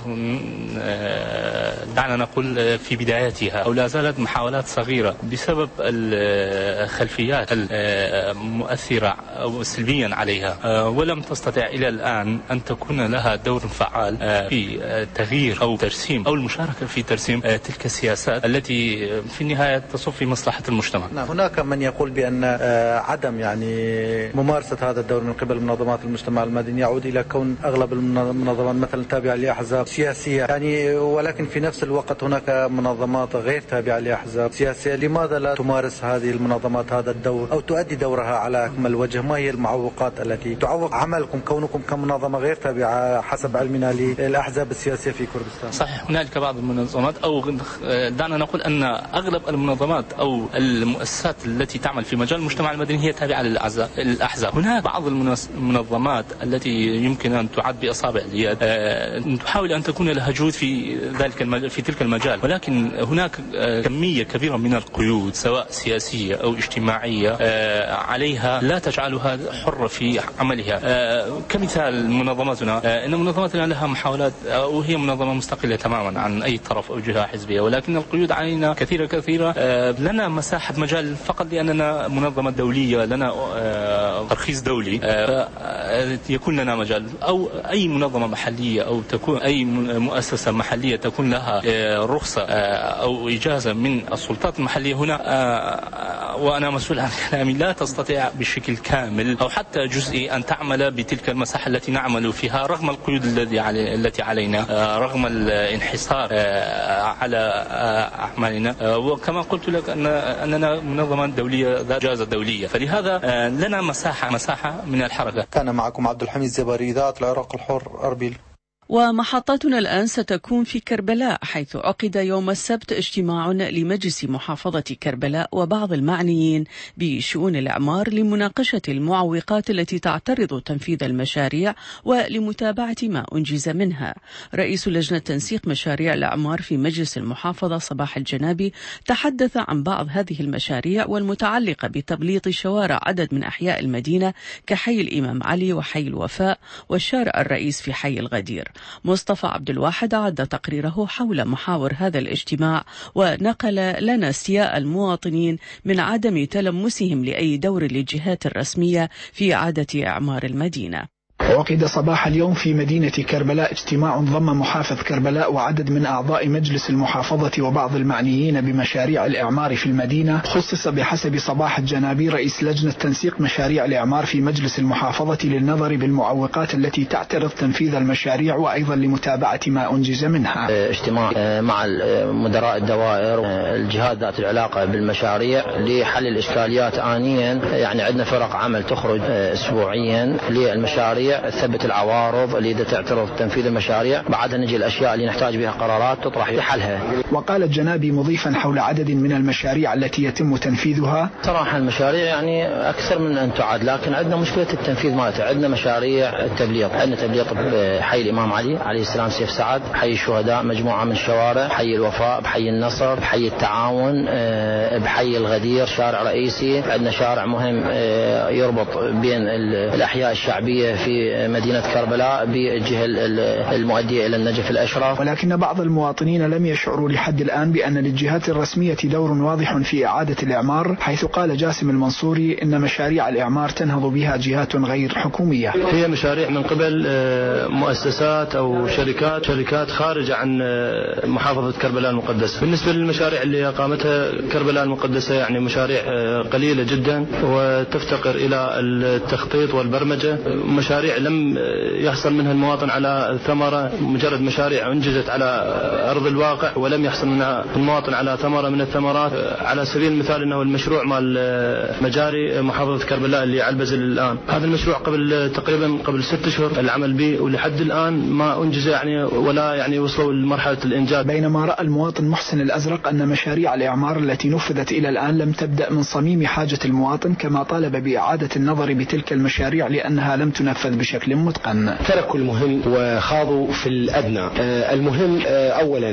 N: دعنا نقول، في بداياتها، أو لا زالت محاولات صغيرة بسبب الخلفيات المؤثرة أو سلبيا عليها، ولم تستطع إلى الآن أن تكون لها دور فعال في تغيير أو ترسيم أو المشاركة في ترسيم تلك السياسات التي في النهاية تصب في مصلحة المجتمع.
M: نعم، هناك من يقول بأن عدم يعني ممارسة هذا الدور من قبل منظمات المجتمع المدني يعود إلى كون أغلب المنظمات مثلا تابعة لأحزاب سياسية، يعني ولكن في نفس الوقت هناك منظمات غير تابعة لأحزاب سياسية. لماذا لا تمارس هذه المنظمات هذا الدور أو تؤدي دورها على أكمل وجه؟ ما هي المعوقات التي تعوق عملكم كونكم كمنظمة غير تابعة حسب علمنا للأحزاب السياسية في كردستان؟
N: صحيح، هنالك بعض المنظمات، أو دعنا نقول أن أغلب المنظمات أو المؤسسات التي تعمل في مجال المجتمع المدني هي تابعة للأحزاب. هناك بعض المنظمات التي يمكن أن تعد بأصابع اليد تحاول أن تكون لها جهود في ذلك المجال في تلك المجال، ولكن هناك كمية كبيرة من القيود سواء سياسية أو اجتماعية عليها لا تجعلها حرة في عملها. كمثال منظمتنا، إن منظمتنا لها محاولات وهي منظمة مستقلة تماما عن أي طرف أو جهة حزبية، ولكن القيود علينا كثيرة كثيرة. لنا مساحة مجال فقط لأننا منظمة دولية، لنا ترخيص دولي، يكون لنا مجال. أو أي منظمة محلية أو تكون أي مؤسسة محلية تكون لها رخصة أو إجازة من السلطات المحلية هنا، وأنا مسؤول عن كلامي، لا تستطيع بشكل كامل أو حتى جزئي أن تعمل بتلك المساحة التي نعمل فيها رغم القيود التي علينا، رغم الانحصار على أعمالنا. وكما قلت لك أن أننا منظمة دولية ذات إجازة دولية، فلهذا لنا مساحة مساحة من الحركة.
M: كان معكم عبد الحميد الزباري، إذاعة العراق الحر، أربيل.
A: ومحطتنا الآن ستكون في كربلاء، حيث عقد يوم السبت اجتماع لمجلس محافظة كربلاء وبعض المعنيين بشؤون الإعمار لمناقشة المعوقات التي تعترض تنفيذ المشاريع ولمتابعة ما أنجز منها. رئيس لجنة تنسيق مشاريع الإعمار في مجلس المحافظة صباح الجنابي تحدث عن بعض هذه المشاريع والمتعلقة بتبليط شوارع عدد من أحياء المدينة كحي الإمام علي وحي الوفاء والشارع الرئيس في حي الغدير. مصطفى عبد الواحد أعد تقريره حول محاور هذا الاجتماع ونقل لنا استياء المواطنين من عدم تلمسهم لأي دور للجهات الرسمية في إعادة إعمار المدينة.
O: عقد صباح اليوم في مدينة كربلاء اجتماع ضم محافظ كربلاء وعدد من أعضاء مجلس المحافظة وبعض المعنيين بمشاريع الإعمار في المدينة. خصص بحسب صباح الجنابي رئيس لجنة تنسيق مشاريع الإعمار في مجلس المحافظة للنظر بالمعوقات التي تعترض تنفيذ المشاريع وأيضا لمتابعة ما أنجز منها.
P: اجتماع مع مدراء الدوائر الجهات ذات العلاقة بالمشاريع لحل الإشكاليات آنيا. يعني عندنا فرق عمل تخرج أسبوعيا للمشاريع، ثبت العوارض اللي تعترض تنفيذ المشاريع، بعدها نجي الأشياء اللي نحتاج بها قرارات تطرح لحلها.
O: وقال الجنابي مضيفا حول عدد من المشاريع التي يتم تنفيذها:
P: صراحة المشاريع يعني أكثر من أن تعد، لكن عندنا مشكلة التنفيذ مالتها. عندنا مشاريع التبليط، عندنا تبليط بحي الإمام علي عليه السلام سيف سعد، حي الشهداء مجموعة من الشوارع، حي الوفاء، بحي النصر، بحي التعاون، بحي الغدير شارع رئيسي. عندنا شارع مهم يربط بين الأحياء الشعبية في مدينة كربلاء بالجهة المؤدية إلى النجف الأشرف.
O: ولكن بعض المواطنين لم يشعروا لحد الآن بأن للجهات الرسمية دور واضح في إعادة الإعمار، حيث قال جاسم المنصوري إن مشاريع الإعمار تنهض بها جهات غير حكومية.
Q: هي مشاريع من قبل مؤسسات أو شركات شركات خارجة عن محافظة كربلاء المقدسة. بالنسبة للمشاريع اللي قامتها كربلاء المقدسة يعني مشاريع قليلة جدا وتفتقر إلى التخطيط والبرمجة، مشاريع لم يحصل منها المواطن على ثمرة، مجرد مشاريع انجزت على أرض الواقع ولم يحصل منها المواطن على ثمرة من الثمرات. على سبيل المثال أنه المشروع مال مجاري محافظة كربلاء اللي على البزل الآن، هذا المشروع قبل تقريبا قبل ست أشهر العمل به ولحد الآن ما أنجز يعني ولا يعني وصلوا لمرحلة الإنجاز.
O: بينما رأى المواطن محسن الأزرق أن مشاريع الإعمار التي نفذت إلى الآن لم تبدأ من صميم حاجة المواطن، كما طالب بإعادة النظر بتلك المشاريع لأنها لم تنفذ بشكل متقن.
R: تركوا المهم وخاضوا في الأدنى. المهم أولا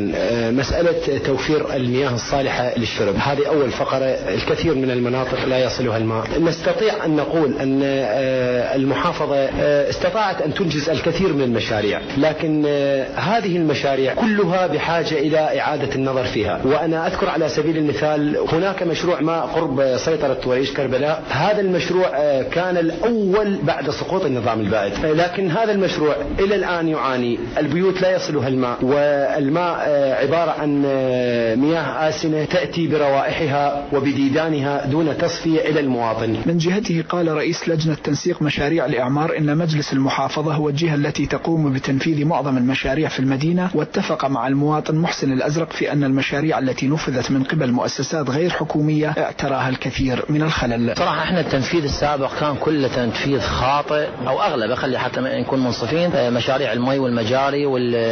R: مسألة توفير المياه الصالحة للشرب، هذه أول فقرة. الكثير من المناطق لا يصلها الماء. نستطيع أن نقول أن المحافظة استطاعت أن تنجز الكثير من المشاريع، لكن هذه المشاريع كلها بحاجة إلى إعادة النظر فيها. وأنا أذكر على سبيل المثال هناك مشروع ما قرب سيطرة ورئيس كربلاء، هذا المشروع كان الأول بعد سقوط النظام البائد، لكن هذا المشروع إلى الآن يعاني. البيوت لا يصلها الماء، والماء عبارة عن مياه آسنة تأتي بروائحها وبديدانها دون تصفية إلى المواطن.
O: من جهته قال رئيس لجنة تنسيق مشاريع الإعمار إن مجلس المحافظة هو الجهة التي تقوم بتنفيذ معظم المشاريع في المدينة، واتفق مع المواطن محسن الأزرق في أن المشاريع التي نفذت من قبل مؤسسات غير حكومية اعتراها الكثير من الخلل.
P: صراحة احنا التنفيذ السابق كان كله تنفيذ خاطئ أو أغلب، خلي حتى نكون منصفين. مشاريع المي والمجاري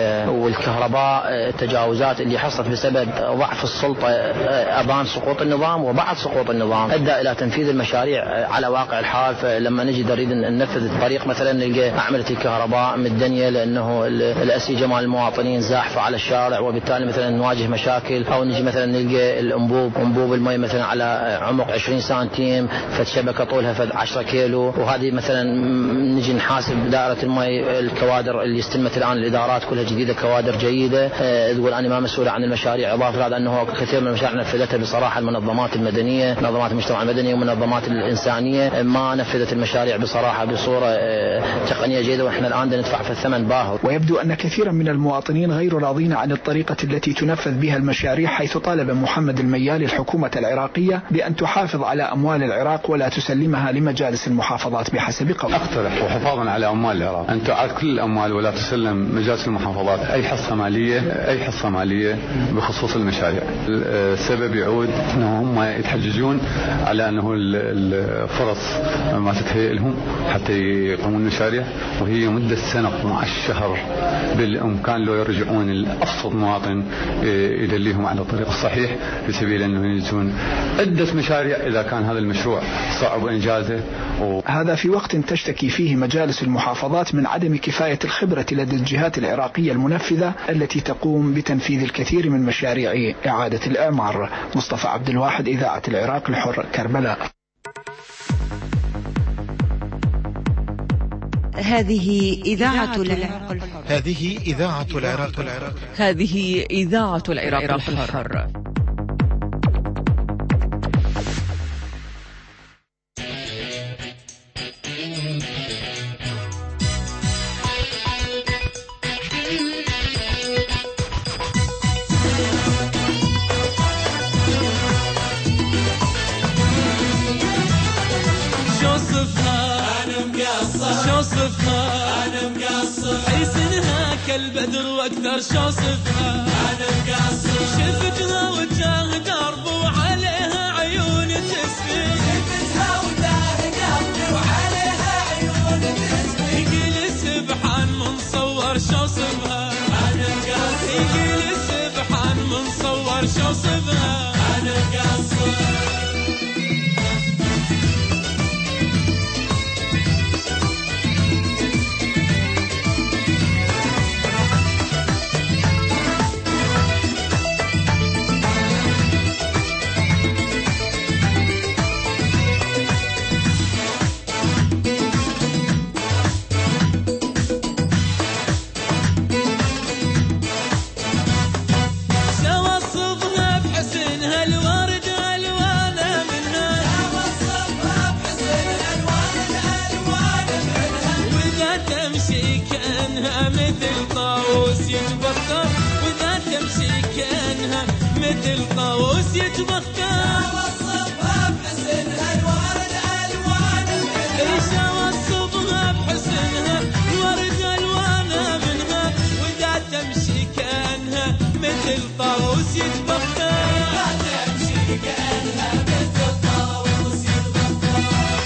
P: والكهرباء، التجاوزات اللي حصلت بسبب ضعف السلطة أبان سقوط النظام وبعد سقوط النظام أدى إلى تنفيذ المشاريع على واقع الحال. فلما نجي نريد ننفذ الطريق مثلا نلقى أعملة الكهرباء مدنية لأنه الأسيجة مال المواطنين زاحفة على الشارع، وبالتالي مثلا نواجه مشاكل. أو نجي مثلا نلقى الأنبوب أنبوب المي مثلا على عمق عشرين سنتيم، فالشبكة طولها فد عشرة كيلو، وهذه مثلا نجي نحاسب دائرة المي الكوادر اللي استلمت الآن الإدارات كلها جديدة، كوادر جيدة. أه تقول أنا ما مسؤول عن المشاريع، إضافة إلى أنه كثير من المشاريع نفذتها بصراحة المنظمات المدنية، منظمات المجتمع المدني ومنظمات الإنسانية، ما نفذت المشاريع بصراحة بصورة أه تقنية جيدة، وإحنا الآن ندفع في الثمن باهظ.
O: ويبدو أن كثيرا من المواطنين غير راضين عن الطريقة التي تنفذ بها المشاريع، حيث طالب محمد الميالي الحكومة العراقية بأن تحافظ على أموال العراق ولا تسلمها لمجالس المحافظات بحسب قوله.
R: أقترح
S: حفاظا على أموال العراق أن تعاد كل الأموال ولا تسلم مجالس المحافظات أي حصة مالية أي حصة مالية بخصوص المشاريع. السبب يعود أنه هم يتحججون على أنه الفرص ما تتهيئ لهم حتى يقومون المشاريع، وهي مدة سنة اثنا عشر شهر بالإمكان لو يرجعون الأبسط مواطن يدليهم على الطريق الصحيح في سبيل أنه ينجزون عدة مشاريع إذا كان هذا المشروع صعب إنجازه. و...
O: هذا في وقت تشتكي فيه مجالس المحافظات من عدم كفاية الخبرة لدى الجهات العراقية المنفذة التي تقوم بتنفيذ الكثير من مشاريع إعادة الإعمار. مصطفى عبد الواحد، إذاعة العراق الحر، كربلاء.
F: هذه إذاعة العراق الحر.
G: هذه إذاعة العراق الحر.
A: هذه إذاعة العراق الحر.
T: البدر واكثر شو صفها انا مقصر، شفتها وجاه درب وعليها عيون تسفي، شفتها وجاه درب وعليها عيون تسفي، يقول سبحان من صور شو صفها انا مقصر، يقول سبحان من صور شو صفها انا مقصر. مثل طاووس يتبختر، وإذا تمشي كأنها مثل طاووس يتبختر، وصفها بحسنها الورد ألوان منها، إيش وصفها بحسنها الورد ألوان منها، وإذا تمشي كأنها مثل طاووس يتبختر، وإذا تمشي كأنها مثل طاووس يتبختر.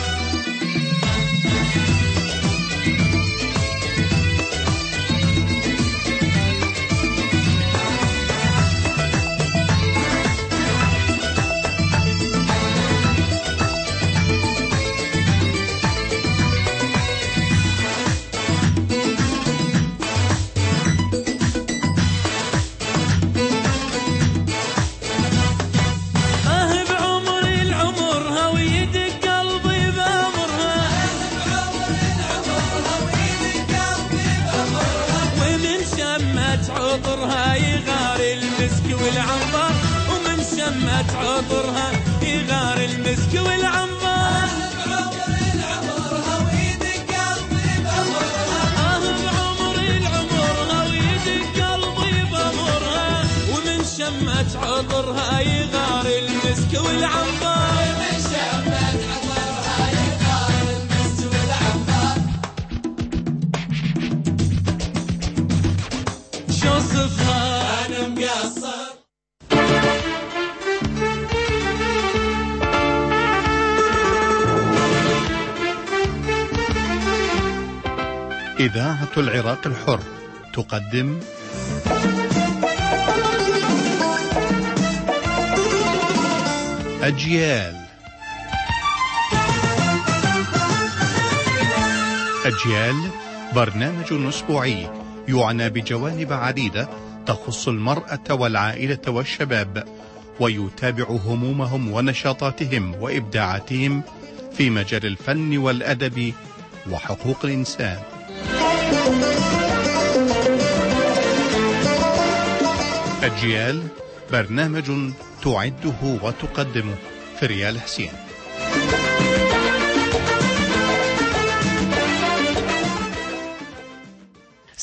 T: عطرها يغار المسك والعنبر، ومن شمت عطرها يغار المسك والعنبر، بعمر العمرها ويدق قلبي بأمرها، آه بعمر العمرها ويدق قلبي بأمرها، ومن شمت عطرها يغار المسك والعنبر، ومن شمت عطرها يغار المسك والعنبر. شو صفها أنا مقصر.
U: إذاعة العراق الحر تقدم أجيال. أجيال برنامج أسبوعي يعنى بجوانب عديدة تخص المرأة والعائلة والشباب، ويتابع همومهم ونشاطاتهم وإبداعاتهم في مجال الفن والأدب وحقوق الإنسان. أجيال برنامج تعده وتقدمه فريال حسين.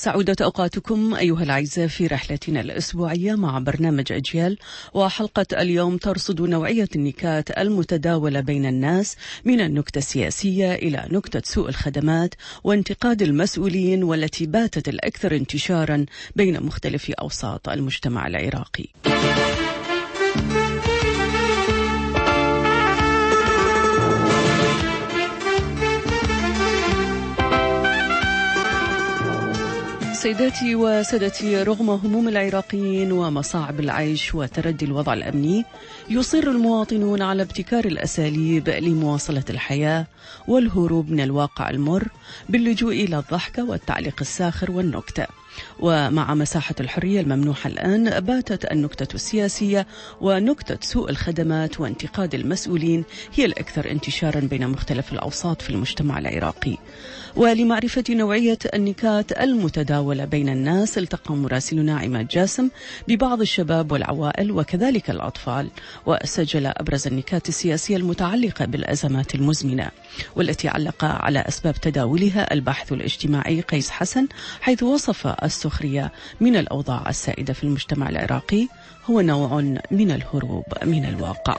A: سعودة أوقاتكم أيها الأعزاء في رحلتنا الأسبوعية مع برنامج أجيال، وحلقة اليوم ترصد نوعية النكات المتداولة بين الناس من النكتة السياسية إلى نكتة سوء الخدمات وانتقاد المسؤولين، والتي باتت الأكثر انتشارا بين مختلف أوساط المجتمع العراقي. سيداتي وسادتي، رغم هموم العراقيين ومصاعب العيش وتردي الوضع الأمني، يصر المواطنون على ابتكار الأساليب لمواصلة الحياة والهروب من الواقع المر باللجوء إلى الضحكة والتعليق الساخر والنكتة. ومع مساحة الحرية الممنوحة الآن، باتت النكتة السياسية ونكتة سوء الخدمات وانتقاد المسؤولين هي الأكثر انتشارا بين مختلف الأوساط في المجتمع العراقي. ولمعرفة نوعية النكات المتداولة بين الناس، التقى مراسلنا عماد جاسم ببعض الشباب والعوائل وكذلك الأطفال، وسجل أبرز النكات السياسية المتعلقة بالأزمات المزمنة، والتي علق على أسباب تداولها الباحث الاجتماعي قيس حسن، حيث وصف السخرية من الأوضاع السائدة في المجتمع العراقي هو نوع من الهروب من الواقع.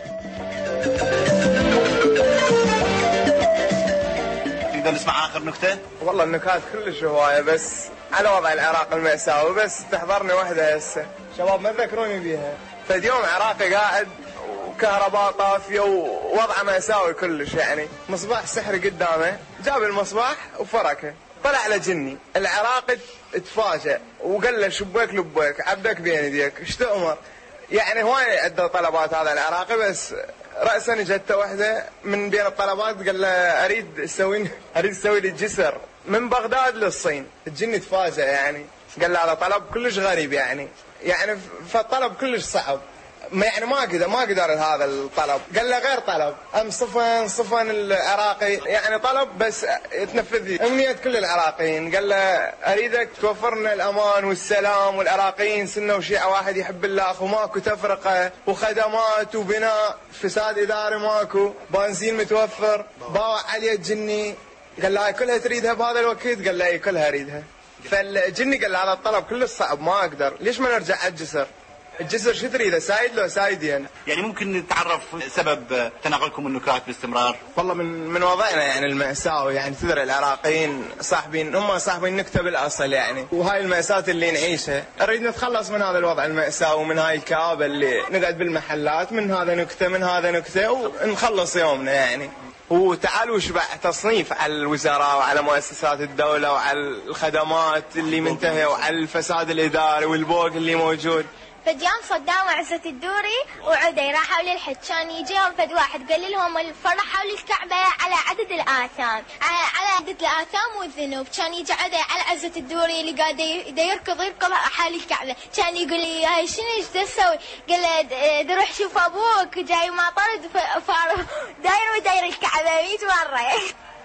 C: نقدر نسمع آخر نكتة؟
V: والله النكات كلش هواية، بس على وضع العراق المأساوي، بس تحضرني واحدة هسه شباب ما ذكروني بيها. فد يوم عراقي قاعد وكهرباء طافية ووضع مأساوي كلش، يعني مصباح سحري قدامه، جاب المصباح وفركه، طلع على جني. العراقي تفاجأ وقال له شبيك لبيك عبدك بين يديك ايش تأمر. يعني هواي عنده طلبات هذا العراقي، بس رأسا اجته واحدة من بين الطلبات قال له اريد اسوي اريد اسوي لي جسر من بغداد للصين. الجني تفاجأ، يعني قال له هذا طلب كلش غريب، يعني يعني فالطلب كلش صعب، ما يعني ما قدر ما قدر هذا الطلب. قال له غير طلب، ام صفن صفن العراقي، يعني طلب بس تنفذ لي امنيه كل العراقيين. قال له اريدك توفر لنا الامان والسلام، والعراقيين سنه وشيعه واحد يحب الله، وماكو تفرقه وخدمات وبناء، فساد اداري ماكو، بنزين متوفر. باوع عليه الجني قال له كلها تريدها بهذا الوقت؟ قال له اي كلها اريدها. فالجني قال له هذا الطلب كلش صعب ما اقدر، ليش ما نرجع على الجسر؟ الجسر شو تريده، سايد لو سايدين؟
C: يعني ممكن نتعرف سبب تناقلكم النكات باستمرار؟
V: والله من من وضعنا يعني المأساوي، يعني تدري العراقيين صاحبين هم صاحبين نكتة بالأصل، يعني وهاي المأساة اللي نعيشها نريد نتخلص من هذا الوضع المأساوي، من هاي الكآبة اللي نقعد بالمحلات، من هذا نكتة من هذا نكتة ونخلص يومنا يعني. وتعالوا شبع تصنيف على الوزراء وعلى مؤسسات الدولة وعلى الخدمات اللي منتهية وعلى الفساد الإداري والبوق اللي موجود.
W: فد يوم صدام وعزة الدوري وعدي راحوا للحج، كان يجيهم فد واحد قال لهم الفرح حول الكعبة على عدد الآثام، على عدد الآثام والذنوب. كان يجي عدي على عزة الدوري اللي قاعد يركض يركض حول الكعبة، كان يقول لي هاي شنو ايش تسوي؟ قال له روح شوف ابوك جاي ما طرد فار داير وداير الكعبة مئة مرة.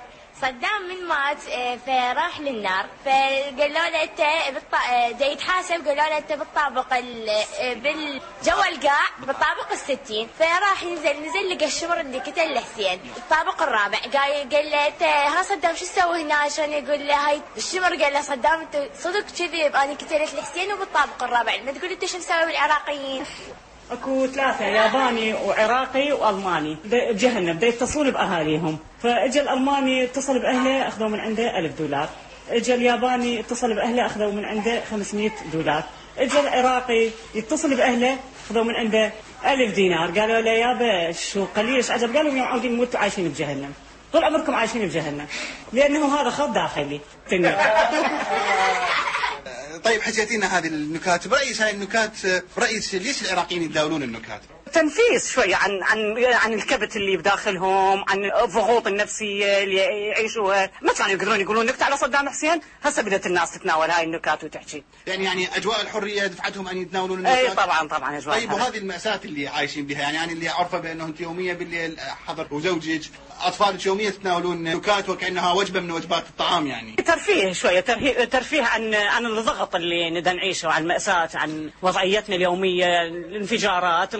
W: صدام من مات فراح للنار، فقالوا له انت جاي يتحاسب، قالوا له انت بالطابق بالجو القاع بالطابق الستين. فراح ينزل نزل لقى الشمر اللي قتل لحسين الطابق الرابع. قال قال له انت ها صدام شو تسوي هنا؟ عشان يقول له هاي الشمر. قال له صدام انت صدق كذب، انا قتلت لحسين وبالطابق الرابع، ما تقول انت شو مسوي بالعراقيين؟
X: اكو ثلاثة ياباني وعراقي والماني بجهنم بدا يتصلون باهاليهم. فاجى الالماني اتصل باهله اخذوا من عنده ألف دولار، اجى الياباني اتصل باهله اخذوا من عنده خمسمئة دولار، اجى العراقي يتصل باهله اخذوا من عنده ألف دينار. قالوا له يابا شو قليل ايش عجب؟ قالوا يوم عاودين نموتوا عايشين بجهنم، طول عمركم عايشين بجهنم، لانه هذا خوف داخلي.
C: طيب حكيتينا هذه النكات، برأيك هاي النكات برأيك ليش العراقيين يتداولون النكات؟
X: تنفيس شوية عن عن عن الكبت اللي بداخلهم، عن الضغوط النفسية اللي يعيشوها. ما كانوا يقدرون يقولون نكتة على صدام حسين، هسه بدأت الناس تتناول هاي النكات وتحكي.
C: يعني يعني أجواء الحرية دفعتهم أن يتناولون النكات؟
X: أي طبعا طبعا أجواء.
C: طيب وهذه المأساة اللي عايشين بها، يعني يعني اللي عرفه بأنه أنت يوميا بالليل حضر وزوجك أطفالك يوميا تتناولون نكات وكأنها وجبة من وجبات الطعام، يعني
X: ترفيه شوية، ترفيه, ترفيه عن عن الضغط اللي ندى نعيشه، عن المأساة، عن وضعيتنا اليومية، الانفجارات، القتل،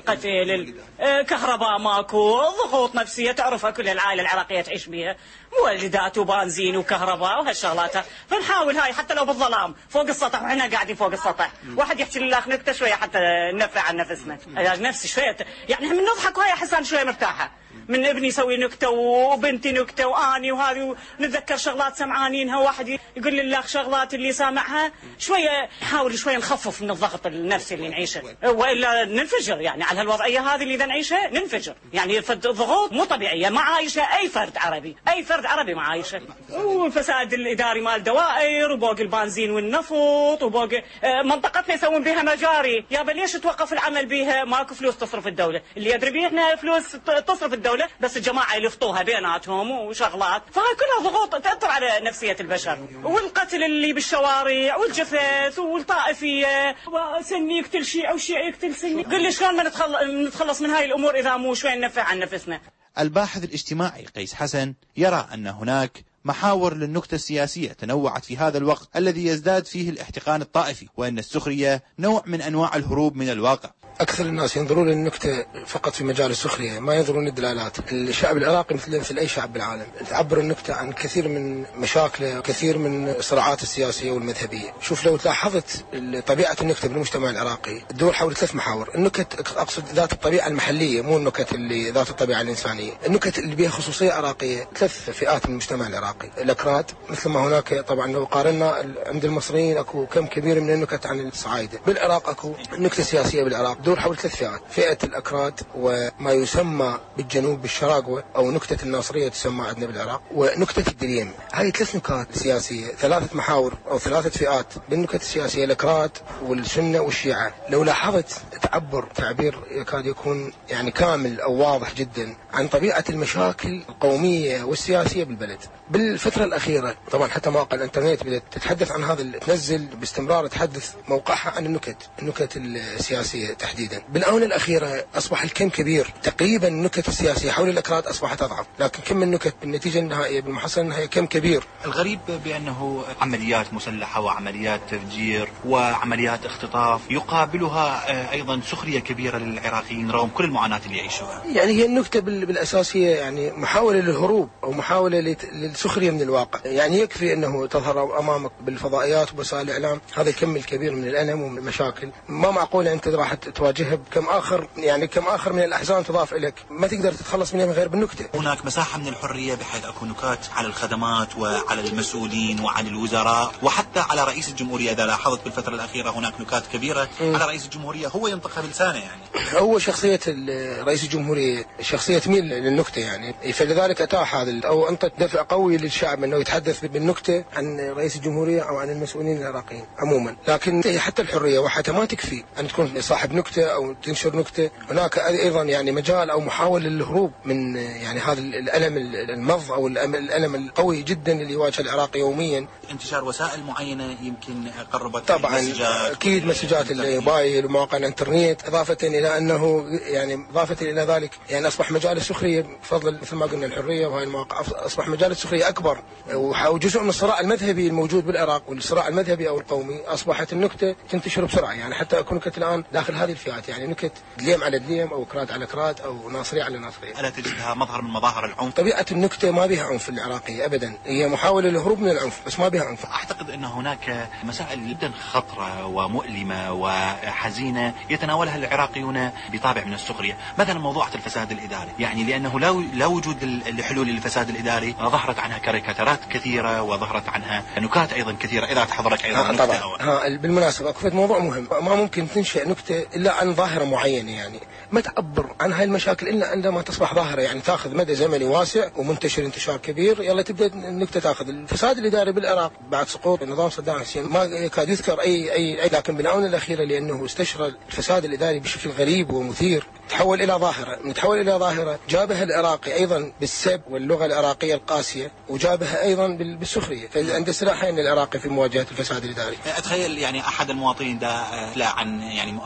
X: المشاكل، كهرباء ماكو، ضغوط نفسية تعرفها كل العائلة العراقية تعيش بيها، مولدات وبنزين وكهرباء وهالشغلات. فنحاول هاي حتى لو بالظلام فوق السطح، وإحنا قاعدين فوق السطح، واحد يحكي لله نكتة شوية حتى ننفع عن نفسنا، نفسي شوية يعني من نضحك وهي أحس أنا شوية مرتاحة. من ابني يسوي نكتة وبنتي نكتة واني وهذه، ونتذكر شغلات سمعانينها، واحد يقول لله شغلات اللي سامعها، شويه نحاول شويه نخفف من الضغط النفسي اللي نعيشه، والا ننفجر يعني على هالوضعيه هذه اللي اذا نعيشها ننفجر. يعني الضغوط مو طبيعيه ما عايشه اي فرد عربي، اي فرد عربي ما عايشه. والفساد الاداري مال دوائر، وبوق البنزين والنفط، وبوق منطقتنا يسوون بها مجاري. يابا ليش توقف العمل بها؟ ماكو فلوس تصرف الدوله، اللي يدري بيه انها فلوس تصرف الدوله، بس الجماعة يلفطوها بيناتهم وشغلات. فهاي كلها ضغوط تأثر على نفسية البشر، والقتل اللي بالشوارع والجثث والطائفية، وسني يقتل شيء أو شيء يقتل سني. قل لي شلون ما نتخلص من هاي الأمور إذا مو شوي ننفع عن نفسنا.
B: الباحث الاجتماعي قيس حسن يرى أن هناك محاور للنكتة السياسية تنوعت في هذا الوقت الذي يزداد فيه الاحتقان الطائفي، وأن السخرية نوع من أنواع الهروب من الواقع.
D: أكثر الناس ينظرون للنكتة فقط في مجال السخرية، ما ينظرون للدلالات. الشعب العراقي مثل مثل أي شعب بالعالم تعبر النكتة عن كثير من مشاكله، كثير من الصراعات السياسية والمذهبية. شوف لو تلاحظت طبيعة النكتة بالمجتمع العراقي تدور حول ثلاث محاور. النكت أقصد ذات الطبيعة المحلية، مو النكت اللي ذات الطبيعة الإنسانية. النكت اللي بها خصوصية عراقية، ثلاث فئات من المجتمع العراقي. الأكراد، مثل ما هناك طبعا لو قارنا عند المصريين أكو كم كبير من النكت عن الصعايدة. بالعراق أكو نكتة سياسية بالعراق تدور حول ثلاث فئات: فئة الأكراد، وما يسمى بالجنوب بالشراقوة، أو نكتة الناصرية تسمى عندنا بالعراق، ونكتة الدريم. هاي ثلاث نكات سياسية، ثلاثة محاور أو ثلاثة فئات بالنكت السياسية: الأكراد والسنة والشيعة. لو لاحظت تعبر تعبير يكاد يكون يعني كامل أو واضح جدا عن طبيعة المشاكل القومية والسياسية بالبلد. بالفترة الأخيرة طبعا حتى مواقع الإنترنت بدأت تتحدث عن هذا، تنزل باستمرار تحدث موقعها عن النكت النكت السياسية تحديدا. بالآونة الأخيرة أصبح الكم كبير، تقريبا النكت السياسية حول الأكراد أصبحت أضعف، لكن كم النكت بالنتيجة النهائية بالمحصلة النهائية كم كبير.
E: الغريب بأنه عمليات مسلحة وعمليات تفجير وعمليات اختطاف يقابلها أيضا سخرية كبيرة للعراقيين رغم كل المعاناة اللي يعيشوها.
D: يعني هي النكتة بالأساسية يعني محاولة للهروب أو محاولة للسخرية من الواقع. يعني يكفي أنه تظهر أمامك بالفضائيات ووسائل الإعلام هذا الكم الكبير من الألم ومن المشاكل، ما معقولة أنت راح تواجهها بكم آخر، يعني كم آخر من الأحزان تضاف إليك ما تقدر تتخلص منها من غير بالنكتة.
E: هناك مساحة من الحرية بحيث أكو نكات على الخدمات وعلى المسؤولين وعن الوزراء وحتى على رئيس الجمهورية. إذا لاحظت بالفترة الأخيرة هناك نكات كبيرة م. على رئيس الجمهورية، هو ينطقها بلسانه. يعني
D: هو شخصية رئيس الجمهورية شخصية تميل للنكتة، يعني فلذلك أتاح هذا أو أنطت دفع قوي للشعب أنه يتحدث بالنكتة عن رئيس الجمهورية أو عن المسؤولين العراقيين عموما. لكن حتى الحرية وحتى ما تكفي أن تكون صاحب نكتة أو تنشر نكتة، هناك أيضا يعني مجال أو محاولة للهروب من يعني هذا الألم المض أو الألم القوي جدا اللي يواجه العراق يوميا.
E: انتشار وسائل معينة يمكن قربت
D: طبعا مسجات أكيد مسجات الموبايل ومواقع الإنترنت، إضافة إلى أنه يعني إضافة إلى ذلك يعني أصبح مجال السخرية بفضل مثل ما قلنا الحرية وهاي المواقع، أصبح مجال السخرية أكبر، وجزء من الصراع المذهبي الموجود بالعراق والصراع المذهبي أو القومي أصبحت النكتة تنتشر بسرعة. يعني حتى أكون نكت الآن داخل هذه الفئات، يعني نكت دليم على دليم أو كراد على كراد أو ناصرية على ناصرية.
E: ألا تجدها مظهر من مظاهر العنف؟
D: طبيعة النكتة ما بها عنف العراقية أبدا، هي محاولة للهروب من العنف بس ما بها عنف.
E: أعتقد أن هناك مسائل جدا خطرة ومؤلمة وحزينة يتناولها العراقيون بطابع من السخرية، مثلا موضوع الفساد الإداري. يعني لأنه لا وجود لحلول للفساد الإداري ظهرت عنها كاريكاتيرات كثيرة وظهرت عنها نكات أيضا كثيرة. إذا تحضرك أيضا نكتة
D: طبعا ها بالمناسبة أكفت موضوع مهم، ما ممكن تنشئ نكتة إلا عن ظاهرة معينة، يعني ما تعبر عن هاي المشاكل إلا عندما تصبح ظاهرة، يعني تأخذ مدى زمني واسع ومنتشر انتشار كبير، يلا تبدأ النكتة تأخذ. الفساد الإداري بالعراق بعد سقوط نظام صدام حسين ما يكاد يذكر أي أي, أي لكن بالآونة الأخيرة لأنه استشرى الفساد الإداري بشكل غريب ومثير تحول إلى ظاهرة، نتحول إلى ظاهرة جابها العراقي أيضا بالسب واللغة العراقية القاسية، وجابها أيضا بالسخرية، فعنده سلاحين العراقي في مواجهة الفساد الإداري.
E: أتخيل يعني أحد المواطنين ده لا عن يعني موضوعة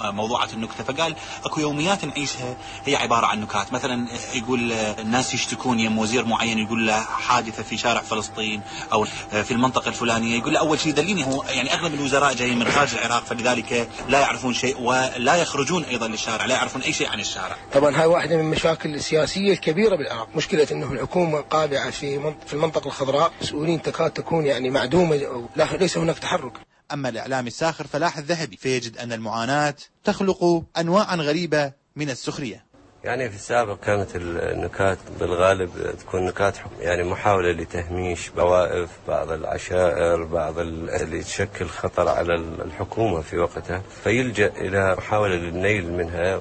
E: النكتة، فقال اكو يوميات نعيشها هي عبارة عن نكات. مثلا يقول الناس يشتكون يم وزير معين يقول له حادثة في شارع فلسطين او في المنطقة الفلانية، يقول له اول شيء دليني. هو يعني اغلب الوزراء جايين من خارج العراق، فلذلك لا يعرفون شيء ولا يخرجون ايضا للشارع، لا يعرفون اي شيء عن الشارع.
D: طبعا هاي واحدة من المشاكل السياسية الكبيرة بالعراق، مشكلة انه الحكومة قابعة في في المنطقة الخضراء، مسؤولين تكاد تكون يعني معدومة أو ليس هناك تحرك.
B: أما الإعلام الساخر فلاح الذهبي فيجد أن المعاناة تخلق أنواعا غريبة من السخرية.
H: يعني في السابق كانت النكات بالغالب تكون نكات يعني محاولة لتهميش طوائف، بعض العشائر، بعض اللي تشكل خطر على الحكومة في وقتها، فيلجأ إلى محاولة للنيل منها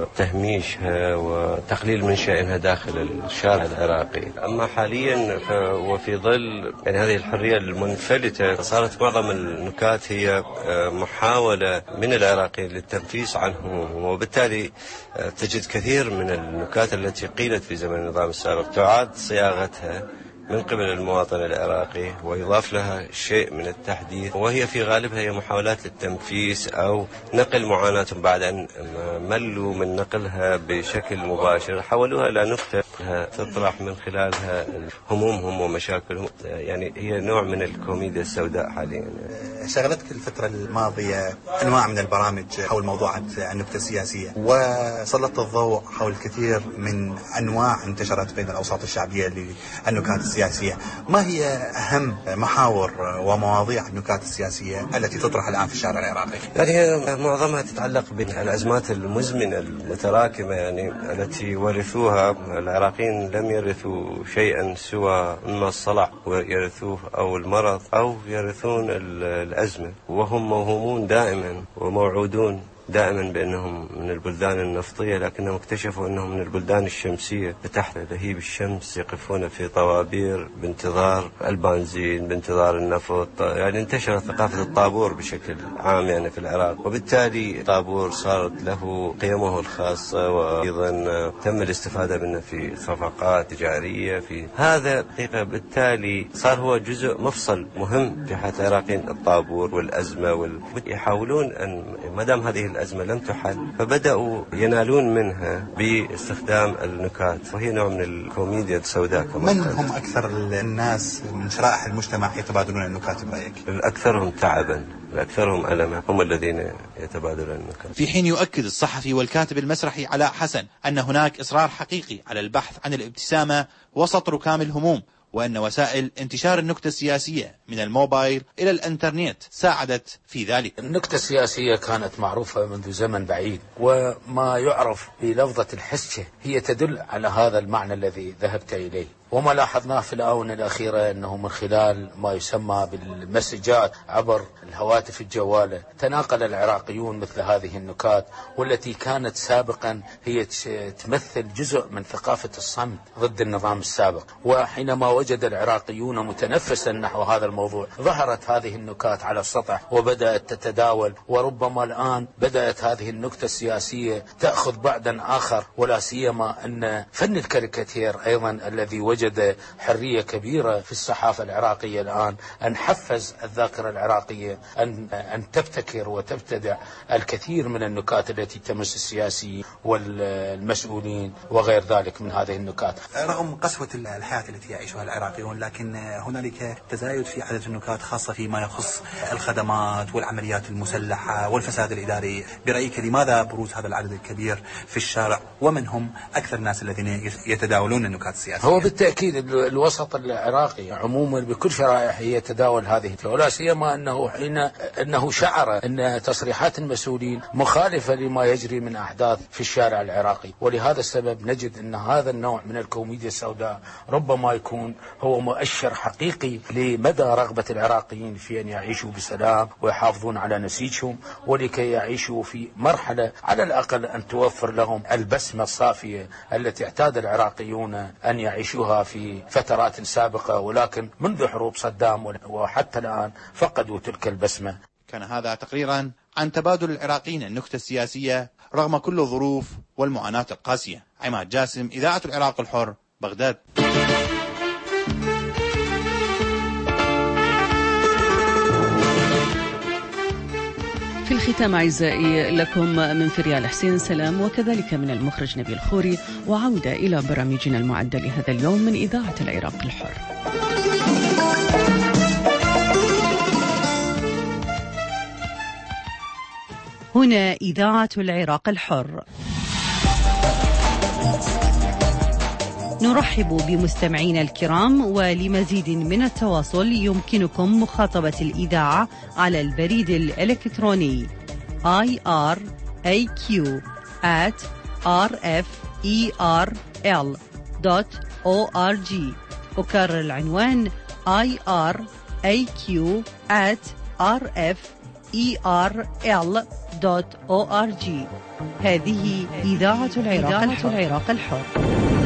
H: وتهميشها وتقليل من شأنها داخل الشارع العراقي. أما حاليا وفي ظل يعني هذه الحرية المنفلتة صارت معظم النكات هي محاولة من العراقيين للتنفيس عنهم، وبالتالي تجد كثير من النكات التي قيلت في زمن النظام السابق تعاد صياغتها من قبل المواطن العراقي ويضاف لها شيء من التحديث، وهي في غالبها هي محاولات للتنفيس أو نقل معاناتهم بعد أن ملوا من نقلها بشكل مباشر، حولوها إلى نكتة تطرح من خلالها همومهم ومشاكلهم. يعني هي نوع من الكوميديا السوداء حاليا.
E: شغلتك الفترة الماضية أنواع من البرامج حول موضوعات النكتة السياسية، وسلطت الضوء حول الكثير من أنواع انتشرت بين الأوساط الشعبية للنكات السياسية. ما هي أهم محاور ومواضيع النكات السياسية التي تطرح الآن في الشارع العراقي؟
H: يعني معظمها تتعلق بالأزمات المزمنة المتراكمة يعني التي ورثوها العراقيين. لم يرثوا شيئا سوى إما الصلع ويرثوه أو المرض أو يرثون الأزمة، وهم موهومون دائما وموعودون دائما بأنهم من البلدان النفطية، لكنهم اكتشفوا أنهم من البلدان الشمسية. تحت لهيب الشمس يقفون في طوابير بانتظار البنزين، بانتظار النفط. يعني انتشرت ثقافة الطابور بشكل عام يعني في العراق، وبالتالي الطابور صارت له قيمه الخاصة، وأيضا تم الاستفادة منه في صفقات تجارية. في هذا الحقيقة بالتالي صار هو جزء مفصل مهم في حياة العراقيين، الطابور والأزمة وال... يحاولون أن ما دام هذه الأزمة لم تحل فبدأوا ينالون منها باستخدام النكات، وهي نوع من الكوميديا السوداء. كما
E: من هم أكثر الناس من شرائح المجتمع يتبادلون النكات برأيك؟
H: الأكثرهم تعبا، الأكثرهم ألما هم الذين يتبادلون النكات.
B: في حين يؤكد الصحفي والكاتب المسرحي علاء حسن أن هناك إصرار حقيقي على البحث عن الابتسامة وسط ركام الهموم، وأن وسائل انتشار النكتة السياسية من الموبايل إلى الإنترنت ساعدت في ذلك.
I: النكتة السياسية كانت معروفة منذ زمن بعيد، وما يعرف بلفظة الحسكة هي تدل على هذا المعنى الذي ذهبت إليه. وما لاحظناه في الآونة الأخيرة أنه من خلال ما يسمى بالمسجات عبر الهواتف الجوالة تناقل العراقيون مثل هذه النكات، والتي كانت سابقا هي تمثل جزء من ثقافة الصمت ضد النظام السابق. وحينما وجد العراقيون متنفسا نحو هذا الموضوع ظهرت هذه النكات على السطح وبدأت تتداول، وربما الآن بدأت هذه النكتة السياسية تأخذ بعدا آخر، ولا سيما أن فن الكاريكاتير أيضا الذي وجد حرية كبيرة في الصحافة العراقية الآن أن حفز الذاكرة العراقية أن أن تبتكر وتبتدع الكثير من النكات التي تمس السياسيين والمسؤولين وغير ذلك من هذه النكات.
E: رغم قسوة الحياة التي يعيشها العراقيون، لكن هنالك تزايد في عدد النكات خاصة فيما يخص الخدمات والعمليات المسلحة والفساد الإداري. برأيك لماذا بروز هذا العدد الكبير في الشارع، ومن هم أكثر الناس الذين يتداولون النكات السياسية؟
I: هو بالتأكيد الوسط العراقي عموما بكل شرائحه يتداول هذه، ولا سيما أنه حين أنه شعر أن تصريحات المسؤولين مخالفة لما يجري من أحداث في الشارع العراقي. ولهذا السبب نجد أن هذا النوع من الكوميديا السوداء ربما يكون هو مؤشر حقيقي لمدى رغبة العراقيين في أن يعيشوا بسلام ويحافظون على نسيجهم، ولكي يعيشوا في مرحلة على الأقل أن توفر لهم البسمة الصافية التي اعتاد العراقيون أن يعيشوها في فترات سابقة، ولكن منذ حروب صدام وحتى الآن فقدوا تلك البسمة.
B: كان هذا تقريرا عن تبادل العراقيين النكتة السياسية رغم كل الظروف والمعاناة القاسية. عماد جاسم، إذاعة العراق الحر، بغداد.
A: في الختام أعزائي لكم من فريال حسين سلام، وكذلك من المخرج نبيل خوري، وعودة إلى برامجنا المعدة لهذا اليوم من إذاعة العراق الحر.
F: هنا إذاعة العراق الحر. نرحب بمستمعينا الكرام، ولمزيد من التواصل يمكنكم مخاطبة الإذاعة على البريد الإلكتروني آي آر إيه كيو آت آر إف إي آر إل دوت أو آر جي. أكرر العنوان آي آر إيه كيو آت آر إف إي آر إل دوت أو آر جي. هذه إذاعة العراق الحر.